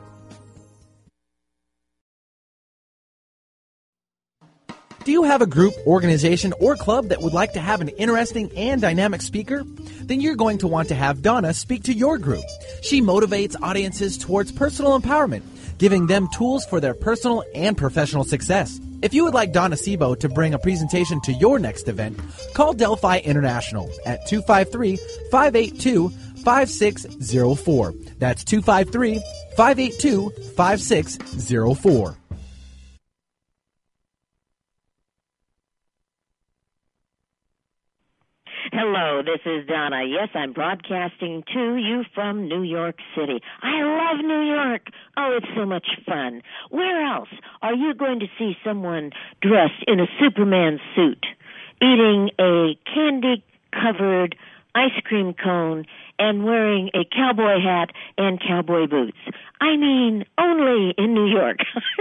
Speaker 1: Do you have a group, organization, or club that would like to have an interesting and dynamic speaker? Then you're going to want to have Donna speak to your group. She motivates audiences towards personal empowerment, giving them tools for their personal and professional success. If you would like Donna Sebo to bring a presentation to your next event, call Delphi International at two five three, five eight two, five six zero four. That's two five three, five eight two, five six zero four.
Speaker 2: Hello, this is Donna. Yes, I'm broadcasting to you from New York City. I love New York. Oh, it's so much fun. Where else are you going to see someone dressed in a Superman suit, eating a candy-covered ice cream cone and wearing a cowboy hat and cowboy boots? I mean, only in New York.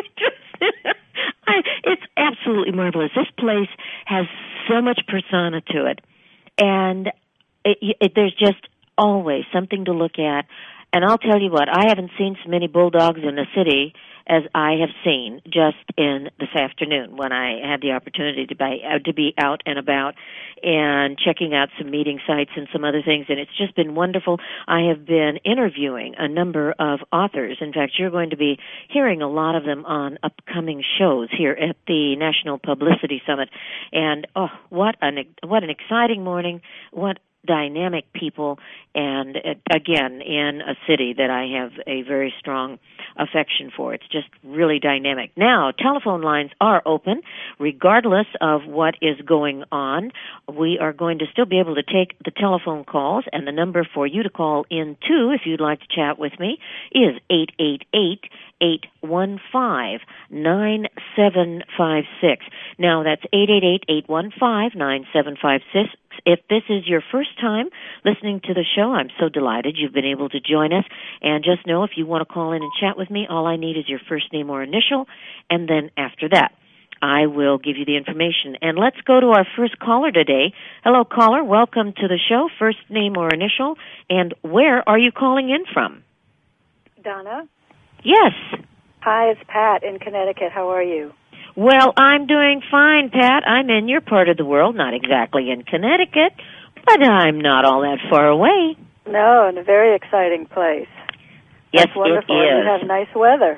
Speaker 2: I, it's absolutely marvelous. This place has so much persona to it. And it, it, there's just always something to look at. And I'll tell you what, I haven't seen so many bulldogs in the city as I have seen just in this afternoon when I had the opportunity to be, uh, to be out and about and checking out some meeting sites and some other things. And it's just been wonderful. I have been interviewing a number of authors. In fact, you're going to be hearing a lot of them on upcoming shows here at the National Publicity Summit. And, oh, what an, what an exciting morning. What dynamic people, and uh, again, in a city that I have a very strong affection for. It's just really dynamic. Now, telephone lines are open, regardless of what is going on. We are going to still be able to take the telephone calls, and the number for you to call in to, if you'd like to chat with me, is eight eight eight, eight one five, nine seven five six. Now, that's eight eight eight, eight one five, nine seven five six. If this is your first time listening to the show, I'm so delighted you've been able to join us. And just know if you want to call in and chat with me, all I need is your first name or initial, and then after that, I will give you the information. And let's go to our first caller today. Hello, caller. Welcome to the show. First name or initial, and where are you calling in from?
Speaker 6: Donna?
Speaker 2: Yes.
Speaker 6: Hi, it's Pat in Connecticut. How are you?
Speaker 2: Well, I'm doing fine, Pat. I'm in your part of the world, not exactly in Connecticut, but I'm not all that far away.
Speaker 6: No, in a very exciting place.
Speaker 2: Yes,
Speaker 6: That's wonderful.
Speaker 2: it is.
Speaker 6: And you have nice weather.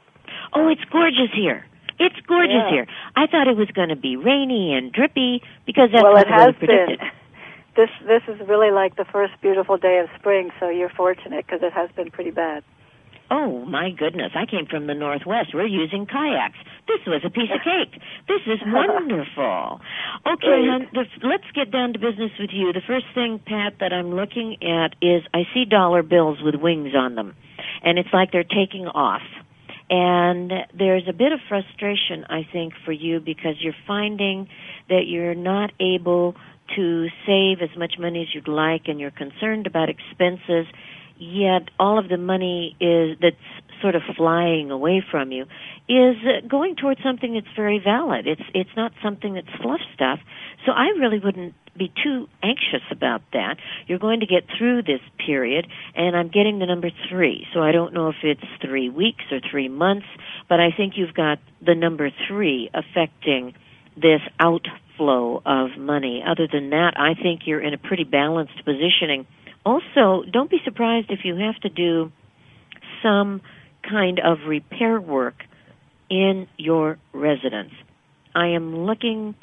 Speaker 2: Oh, it's gorgeous here. It's gorgeous
Speaker 6: Yeah.
Speaker 2: here. I thought it was going to be rainy and drippy because that's
Speaker 6: well,
Speaker 2: what
Speaker 6: it has
Speaker 2: the weather predicted.
Speaker 6: been. This this is really like the first beautiful day of spring, so you're fortunate because it has been pretty bad.
Speaker 2: Oh, my goodness. I came from the Northwest. We're using kayaks. This was a piece of cake. This is wonderful. Okay, hon, the, let's get down to business with you. The first thing, Pat, that I'm looking at is I see dollar bills with wings on them, and it's like they're taking off. And there's a bit of frustration, I think, for you because you're finding that you're not able to save as much money as you'd like, and you're concerned about expenses, yet all of the money is that's sort of flying away from you is going towards something that's very valid. It's it's not something that's fluff stuff. So I really wouldn't be too anxious about that. You're going to get through this period, and I'm getting the number three. So I don't know if it's three weeks or three months, but I think you've got the number three affecting this outflow of money. Other than that, I think you're in a pretty balanced positioning. Also, don't be surprised if you have to do some kind of repair work in your residence. I am looking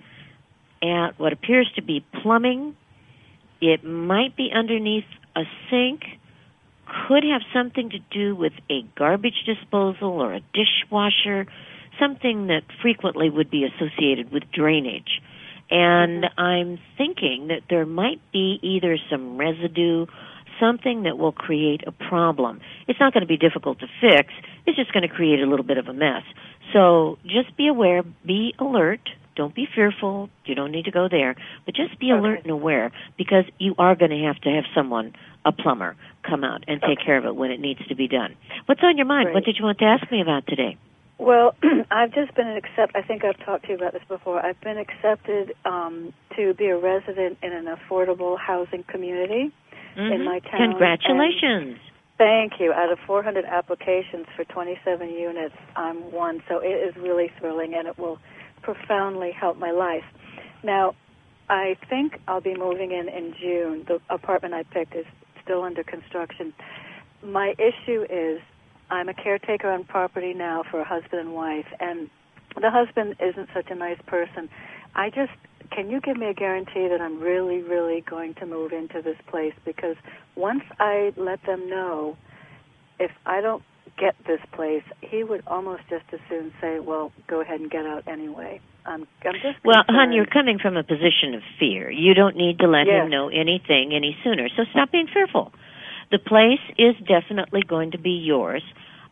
Speaker 2: at what appears to be plumbing. It might be underneath a sink, could have something to do with a garbage disposal or a dishwasher, something that frequently would be associated with drainage. And I'm thinking that there might be either some residue, something that will create a problem. It's not going to be difficult to fix. It's just going to create a little bit of a mess. So just be aware, be alert. Don't be fearful. You don't need to go there. But just be alert
Speaker 6: okay.
Speaker 2: and aware, because you are going to have to have someone, a plumber, come out and take
Speaker 6: okay.
Speaker 2: care of it when it needs to be done. What's on your mind?
Speaker 6: Great.
Speaker 2: What did you want to ask me about today?
Speaker 6: Well, I've just been accepted. I think I've talked to you about this before. I've been accepted um, to be a resident in an affordable housing community
Speaker 2: Mm-hmm.
Speaker 6: in my town.
Speaker 2: Congratulations.
Speaker 6: And thank you. Out of four hundred applications for twenty-seven units, I'm one. So it is really thrilling, and it will profoundly help my life. Now, I think I'll be moving in in June. The apartment I picked is still under construction. My issue is I'm a caretaker on property now for a husband and wife, and the husband isn't such a nice person. I just, can you give me a guarantee that I'm really, really going to move into this place? Because once I let them know, if I don't get this place, he would almost just as soon say, well, go ahead and get out anyway. I'm, I'm just
Speaker 2: Well,
Speaker 6: concerned.
Speaker 2: hon, you're coming from a position of fear. You don't need to let
Speaker 6: Yes.
Speaker 2: him know anything any sooner. So stop being fearful. The place is definitely going to be yours.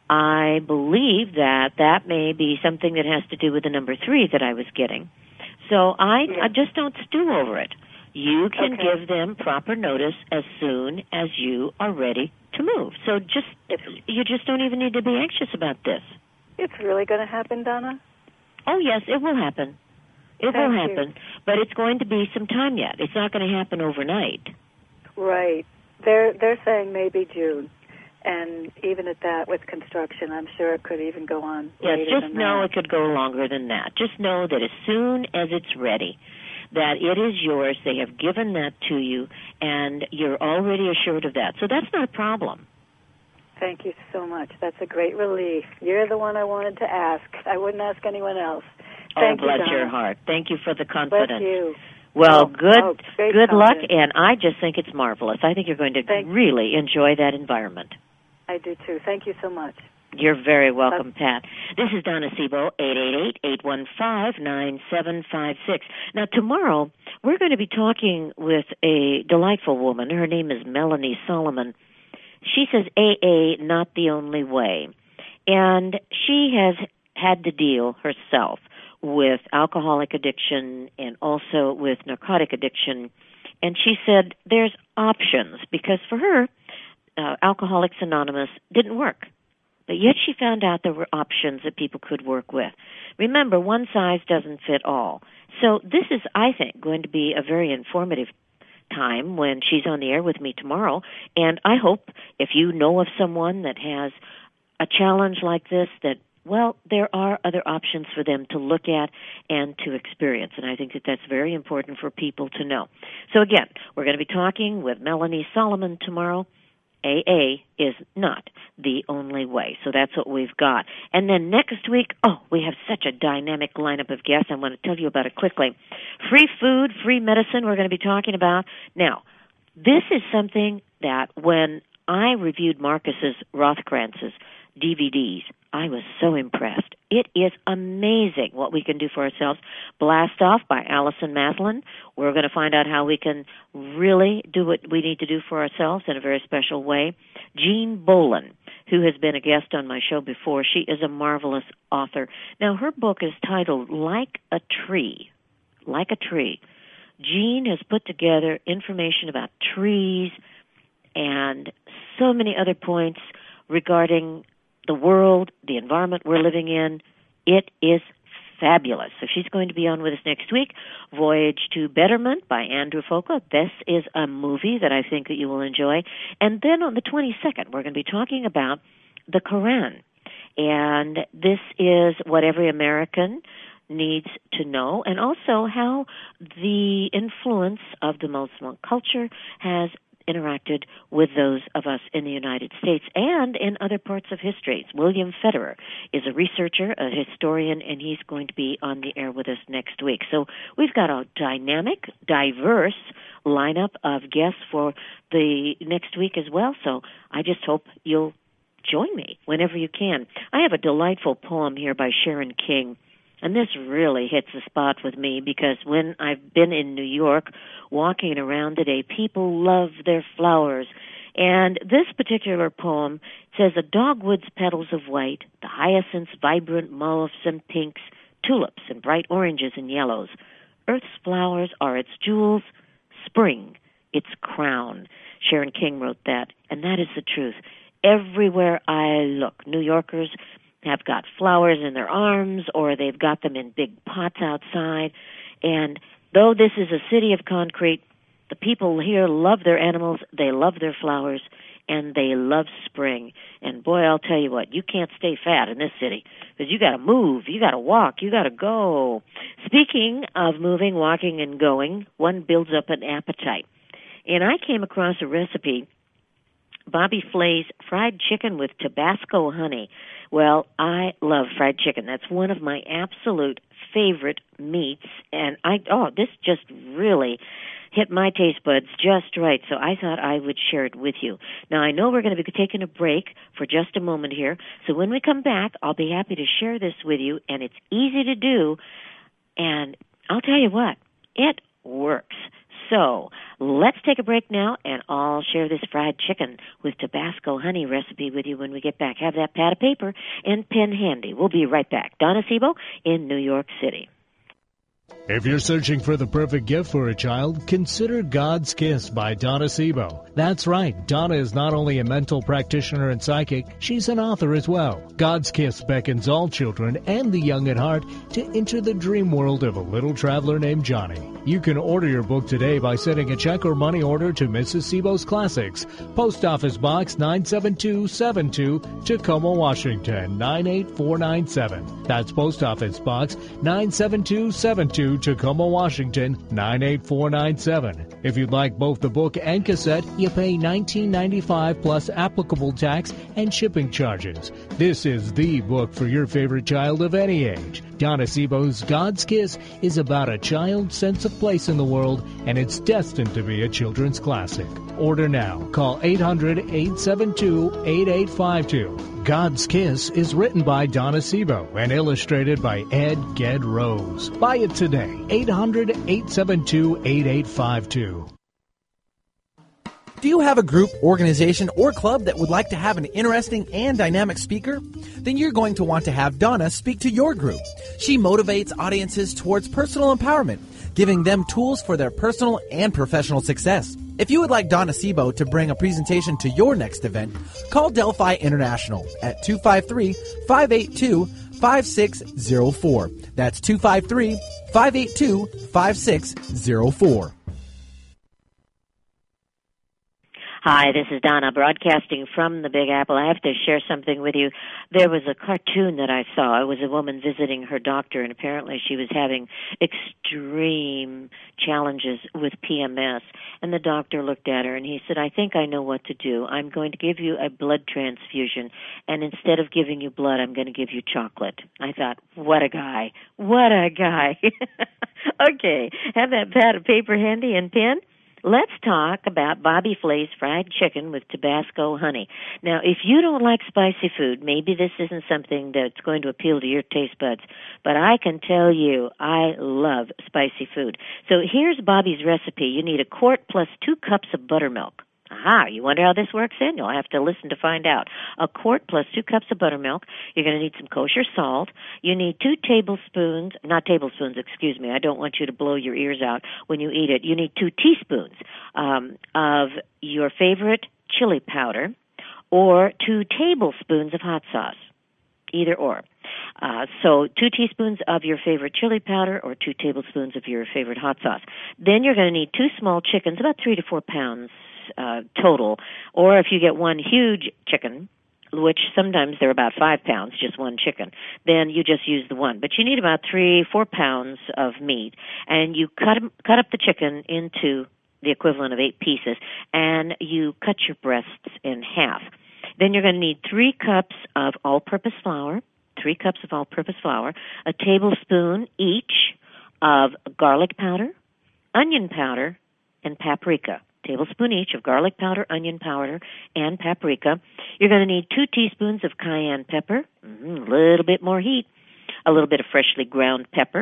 Speaker 2: I believe that that may be something that has to do with the number three that I was getting. So I,
Speaker 6: Yeah.
Speaker 2: I just don't stew over it. You can
Speaker 6: Okay.
Speaker 2: give them proper notice as soon as you are ready to move. So just
Speaker 6: It's,
Speaker 2: you just don't even need to be anxious about this.
Speaker 6: it's really going to happen, Donna?
Speaker 2: Oh, yes, it will happen. It
Speaker 6: Thank
Speaker 2: will
Speaker 6: you.
Speaker 2: happen. But it's going to be some time yet. It's not going to happen overnight.
Speaker 6: Right. They're they're saying maybe June. And even at that, with construction, I'm sure it could even go on
Speaker 2: Yes,
Speaker 6: later
Speaker 2: just
Speaker 6: than
Speaker 2: know
Speaker 6: that.
Speaker 2: it could go longer than that. Just know that as soon as it's ready, that it is yours. They have given that to you, and you're already assured of that. So that's not a problem.
Speaker 6: Thank you so much. That's a great relief. You're the one I wanted to ask. I wouldn't ask anyone else. Thank
Speaker 2: oh, bless
Speaker 6: you, Donna.
Speaker 2: your heart. Thank you for the confidence.
Speaker 6: Bless you.
Speaker 2: Well,
Speaker 6: Oh,
Speaker 2: good
Speaker 6: oh, great
Speaker 2: good luck,
Speaker 6: confidence.
Speaker 2: and I just think it's marvelous. I think you're going to
Speaker 6: Thank-
Speaker 2: really enjoy that environment.
Speaker 6: I do, too. Thank you so much.
Speaker 2: You're very welcome, Pat. This is Donna Sebo, eight eight eight, eight one five, nine seven five six. Now, tomorrow, we're going to be talking with a delightful woman. Her name is Melanie Solomon. She says A A, not the only way. And she has had to deal herself with alcoholic addiction and also with narcotic addiction. And she said there's options, because for her, uh, Alcoholics Anonymous didn't work. But yet she found out there were options that people could work with. Remember, one size doesn't fit all. So this is, I think, going to be a very informative time when she's on the air with me tomorrow. And I hope if you know of someone that has a challenge like this, that, well, there are other options for them to look at and to experience. And I think that that's very important for people to know. So again, we're going to be talking with Melanie Solomon tomorrow. A A is not the only way. So that's what we've got. And then next week, oh, we have such a dynamic lineup of guests. I want to tell you about it quickly. Free food, free medicine, we're going to be talking about. Now, this is something that when I reviewed Marcus's Rothkranz's D V Ds, I was so impressed. It is amazing what we can do for ourselves. Blast Off by Allison Maslin. We're going to find out how we can really do what we need to do for ourselves in a very special way. Jean Boland. who has been a guest on my show before. She is a marvelous author. Now, her book is titled Like a Tree. Like a Tree. Jean has put together information about trees and so many other points regarding the world, the environment we're living in. It is fabulous. So she's going to be on with us next week. Voyage to Betterment by Andrew Foka. This is a movie that I think that you will enjoy. And then on the twenty-second, we're going to be talking about the Quran. And this is what every American needs to know, and also how the influence of the Muslim culture has interacted with those of us in the United States and in other parts of history. William Federer is a researcher, a historian, and he's going to be on the air with us next week. So we've got a dynamic, diverse lineup of guests for the next week as well. So I just hope you'll join me whenever you can. I have a delightful poem here by Sharon King. And this really hits the spot with me because when I've been in New York walking around today, people love their flowers. And this particular poem says, a dogwood's petals of white, the hyacinth's vibrant mauves and pinks, tulips and bright oranges and yellows. Earth's flowers are its jewels, spring, its crown. Sharon King wrote that, and that is the truth. Everywhere I look, New Yorkers have got flowers in their arms, or they've got them in big pots outside. And though this is a city of concrete, the people here love their animals, they love their flowers, and they love spring. And boy, I'll tell you what, you can't stay fat in this city, because you got to move, you got to walk, you got to go. Speaking of moving, walking, and going, one builds up an appetite. And I came across a recipe, Bobby Flay's fried chicken with Tabasco honey. Well, I love fried chicken. That's one of my absolute favorite meats. And I, oh, this just really hit my taste buds just right. So I thought I would share it with you. Now, I know we're going to be taking a break for just a moment here. So when we come back, I'll be happy to share this with you. And it's easy to do. And I'll tell you what, it works. So let's take a break now, and I'll share this fried chicken with Tabasco honey recipe with you when we get back. Have that pad of paper and pen handy. We'll be right back. Donna Sebo in New York City.
Speaker 5: If you're searching for the perfect gift for a child, consider God's Kiss by Donna Sebo. That's right, Donna is not only a mental practitioner and psychic, she's an author as well. God's Kiss beckons all children and the young at heart to enter the dream world of a little traveler named Johnny. You can order your book today by sending a check or money order to Missus Sebo's Classics, Post Office Box nine seven two seven two, Tacoma, Washington nine eight four nine seven. That's Post Office Box nine seven two seven two, Tacoma, Washington nine eight four nine seven. If you'd like both the book and cassette, you pay nineteen ninety-five plus applicable tax and shipping charges. This is the book for your favorite child of any age. Donna Sebo's God's Kiss is about a child's sense of place in the world, and it's destined to be a children's classic. Order now. Call eight hundred, eight seven two, eight eight five two. God's Kiss is written by Donna Sebo and illustrated by Ed Ged Rose. Buy it today. eight hundred, eight seven two, eight eight five two.
Speaker 1: Do you have a group, organization, or club that would like to have an interesting and dynamic speaker? Then you're going to want to have Donna speak to your group. She motivates audiences towards personal empowerment, giving them tools for their personal and professional success. If you would like Donna Sebo to bring a presentation to your next event, call Delphi International at two five three, five eight two, five six zero four. That's two five three, five eight two, five six zero four.
Speaker 2: Hi, this is Donna, broadcasting from the Big Apple. I have to share something with you. There was a cartoon that I saw. It was a woman visiting her doctor, and apparently she was having extreme challenges with P M S. And the doctor looked at her, and he said, I think I know what to do. I'm going to give you a blood transfusion, and instead of giving you blood, I'm going to give you chocolate. I thought, what a guy. What a guy. Okay, have that pad of paper handy and pen. Let's talk about Bobby Flay's fried chicken with Tabasco honey. Now, if you don't like spicy food, maybe this isn't something that's going to appeal to your taste buds, but I can tell you I love spicy food. So here's Bobby's recipe. You need a quart plus two cups of buttermilk, Aha, you wonder how this works in? You'll have to listen to find out. A quart plus two cups of buttermilk. You're going to need some kosher salt. You need two tablespoons, not tablespoons, excuse me. I don't want you to blow your ears out when you eat it. You need two teaspoons um, of your favorite chili powder or two tablespoons of hot sauce, either or. Uh, so two teaspoons of your favorite chili powder or two tablespoons of your favorite hot sauce. Then you're going to need two small chickens, about three to four pounds uh, total. Or if you get one huge chicken, which sometimes they're about five pounds, just one chicken, then you just use the one. But you need about three, four pounds of meat, and you cut cut up the chicken into the equivalent of eight pieces, and you cut your breasts in half. Then you're going to need three cups of all-purpose flour, three cups of all-purpose flour, a tablespoon each of garlic powder, onion powder, and paprika. Tablespoon each of garlic powder, onion powder, and paprika. You're going to need two teaspoons of cayenne pepper, mm, a little bit more heat, a little bit of freshly ground pepper,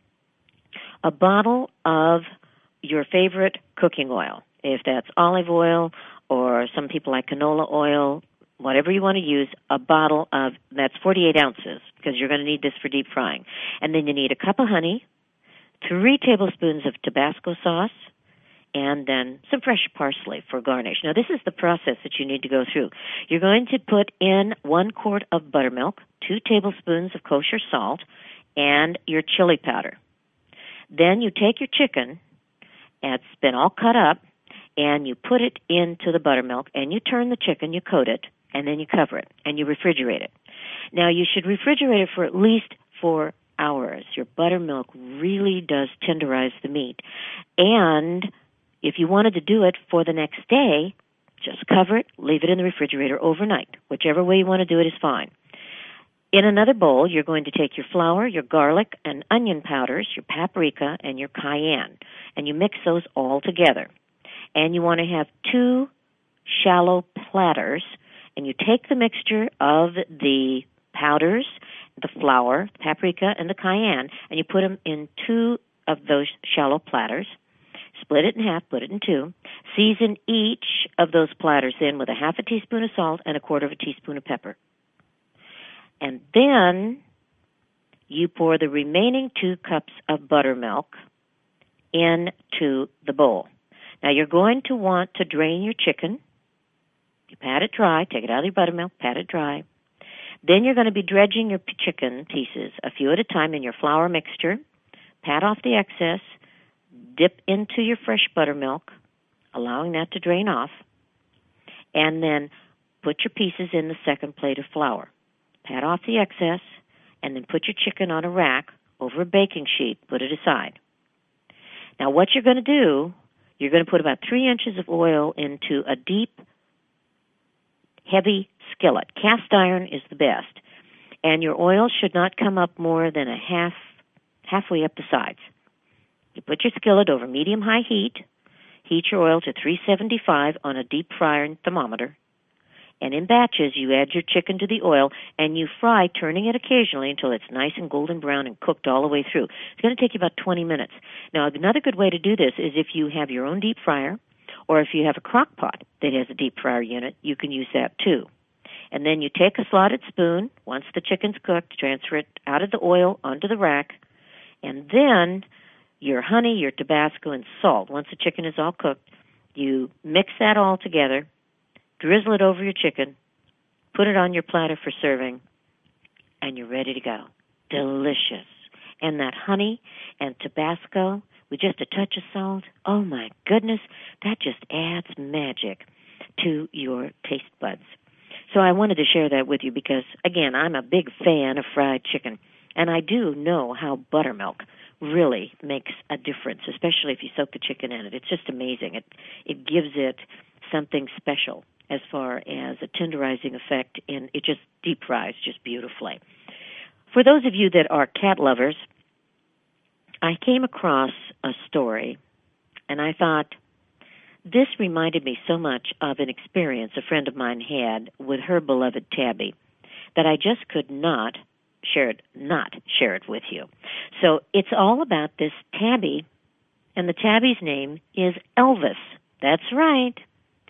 Speaker 2: a bottle of your favorite cooking oil, if that's olive oil or some people like canola oil, whatever you want to use, a bottle of, that's forty-eight ounces, because you're going to need this for deep frying. And then you need a cup of honey, three tablespoons of Tabasco sauce, and then some fresh parsley for garnish. Now, this is the process that you need to go through. You're going to put in one quart of buttermilk, two tablespoons of kosher salt, and your chili powder. Then you take your chicken, and it's been all cut up, and you put it into the buttermilk, and you turn the chicken, you coat it, and then you cover it, and you refrigerate it. Now, you should refrigerate it for at least four hours. Your buttermilk really does tenderize the meat. And if you wanted to do it for the next day, just cover it, leave it in the refrigerator overnight. Whichever way you want to do it is fine. In another bowl, you're going to take your flour, your garlic and onion powders, your paprika, and your cayenne, and you mix those all together. And you want to have two shallow platters, and you take the mixture of the powders, the flour, the paprika, and the cayenne, and you put them in two of those shallow platters. Split it in half, put it in two. Season each of those platters in with a half a teaspoon of salt and a quarter of a teaspoon of pepper. And then you pour the remaining two cups of buttermilk into the bowl. Now, you're going to want to drain your chicken. You pat it dry. Take it out of your buttermilk, pat it dry. Then you're going to be dredging your chicken pieces a few at a time in your flour mixture. Pat off the excess. Dip into your fresh buttermilk, allowing that to drain off. And then put your pieces in the second plate of flour. Pat off the excess, and then put your chicken on a rack over a baking sheet. Put it aside. Now, what you're going to do, you're going to put about three inches of oil into a deep, heavy skillet. Cast iron is the best. And your oil should not come up more than a half, halfway up the sides. You put your skillet over medium-high heat. Heat your oil to three seventy-five on a deep fryer thermometer. And in batches, you add your chicken to the oil, and you fry, turning it occasionally until it's nice and golden brown and cooked all the way through. It's going to take you about twenty minutes. Now, another good way to do this is if you have your own deep fryer, or if you have a crock pot that has a deep fryer unit, you can use that too. And then you take a slotted spoon, once the chicken's cooked, transfer it out of the oil onto the rack, and then your honey, your Tabasco, and salt. Once the chicken is all cooked, you mix that all together, drizzle it over your chicken, put it on your platter for serving, and you're ready to go. Delicious. And that honey and Tabasco with just a touch of salt, oh my goodness, that just adds magic to your taste buds. So I wanted to share that with you because, again, I'm a big fan of fried chicken, and I do know how buttermilk really makes a difference, especially if you soak the chicken in it. It's just amazing. It it gives it something special as far as a tenderizing effect, and it just deep fries just beautifully. For those of you that are cat lovers, I came across a story, and I thought, this reminded me so much of an experience a friend of mine had with her beloved Tabby that I just could not share it, not share it with you. So it's all about this Tabby, and the Tabby's name is Elvis. That's right.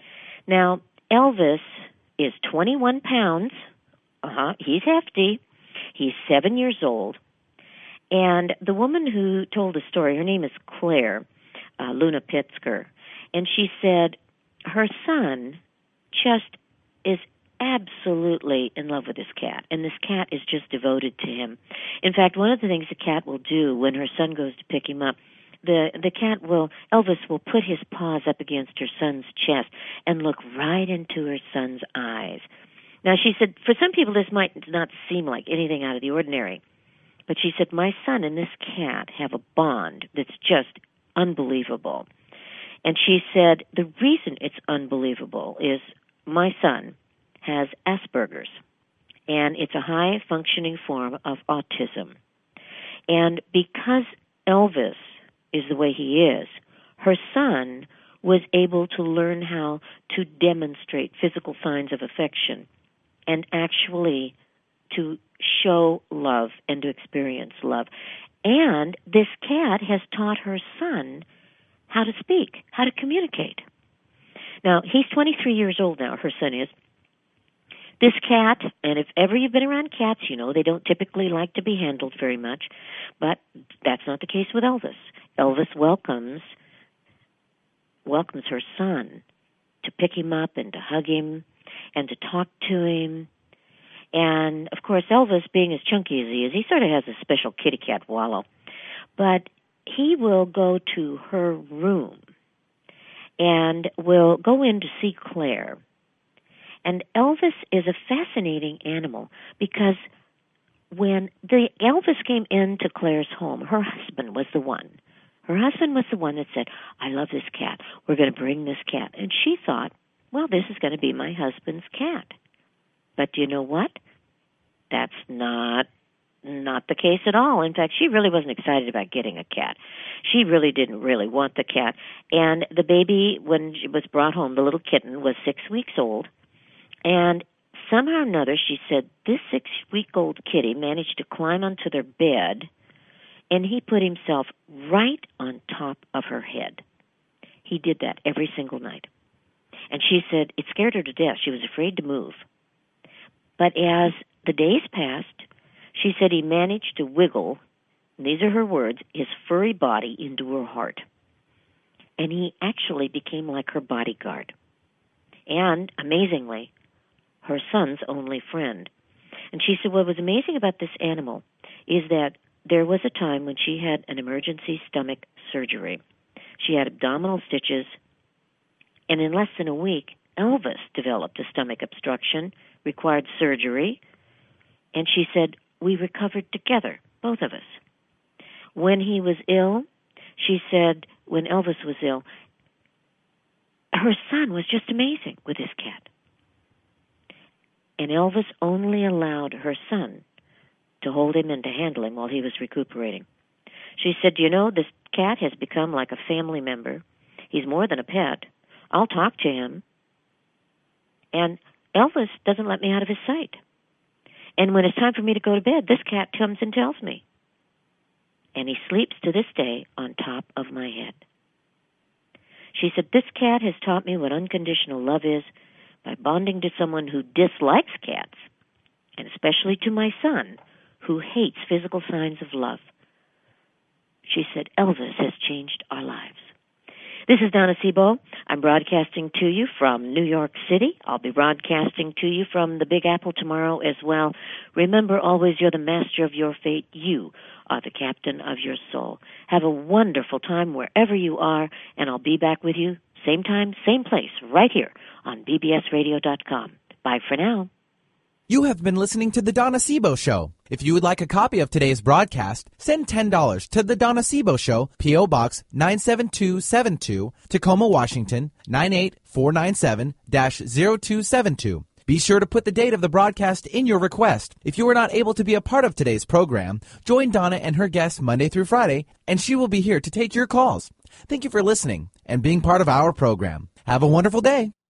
Speaker 2: Now, Elvis is twenty-one pounds. Uh-huh. He's hefty. He's seven years old. And the woman who told the story, her name is Claire, uh, Luna Pitzker, and she said her son just is absolutely in love with this cat, and this cat is just devoted to him. In fact, one of the things the cat will do when her son goes to pick him up, the the cat will, Elvis will put his paws up against her son's chest and look right into her son's eyes. Now, she said, for some people this might not seem like anything out of the ordinary, but she said, my son and this cat have a bond that's just unbelievable. And she said, the reason it's unbelievable is my son has Asperger's, and it's a high-functioning form of autism. And because Elvis is the way he is, her son was able to learn how to demonstrate physical signs of affection and actually to show love and to experience love. And this cat has taught her son how to speak, how to communicate. Now, he's twenty-three years old now, her son is. This cat, and if ever you've been around cats, you know they don't typically like to be handled very much, but that's not the case with Elvis. Elvis welcomes welcomes her son to pick him up and to hug him and to talk to him. And, of course, Elvis, being as chunky as he is, he sort of has a special kitty cat wallow. But he will go to her room and will go in to see Claire. And Elvis is a fascinating animal because when the Elvis came into Claire's home, her husband was the one. Her husband was the one that said, I love this cat. We're going to bring this cat. And she thought, well, this is going to be my husband's cat. But do you know what? That's not not the case at all. In fact, she really wasn't excited about getting a cat. She really didn't really want the cat. And the baby, when she was brought home, the little kitten, was six weeks old. And somehow or another, she said, this six-week-old kitty managed to climb onto their bed, and he put himself right on top of her head. He did that every single night. And she said it scared her to death. She was afraid to move. But as the days passed, she said he managed to wiggle, and these are her words, his furry body into her heart. And he actually became like her bodyguard. And, amazingly, her son's only friend. And she said what was amazing about this animal is that there was a time when she had an emergency stomach surgery. She had abdominal stitches, and in less than a week, Elvis developed a stomach obstruction, required surgery, and she said, we recovered together, both of us. When he was ill, she said, when Elvis was ill, her son was just amazing with his cat. And Elvis only allowed her son to hold him and to handle him while he was recuperating. She said, you know, this cat has become like a family member. He's more than a pet. I'll talk to him. And Elvis doesn't let me out of his sight. And when it's time for me to go to bed, this cat comes and tells me. And he sleeps to this day on top of my head. She said, this cat has taught me what unconditional love is by bonding to someone who dislikes cats, and especially to my son, who hates physical signs of love. She said, Elvis has changed our lives. This is Donna Sebo. I'm broadcasting to you from New York City. I'll be broadcasting to you from the Big Apple tomorrow as well. Remember always, you're the master of your fate. You are the captain of your soul. Have a wonderful time wherever you are, and I'll be back with you same time, same place, right here on B B S radio dot com. Bye for now.
Speaker 1: You have been listening to The Donna Sebo Show. If you would like a copy of today's broadcast, send ten dollars to The Donna Sebo Show, P O. Box nine seven two seven two, Tacoma, Washington, nine eight four nine seven dash zero two seven two. Be sure to put the date of the broadcast in your request. If you were not able to be a part of today's program, join Donna and her guests Monday through Friday, and she will be here to take your calls. Thank you for listening and being part of our program. Have a wonderful day.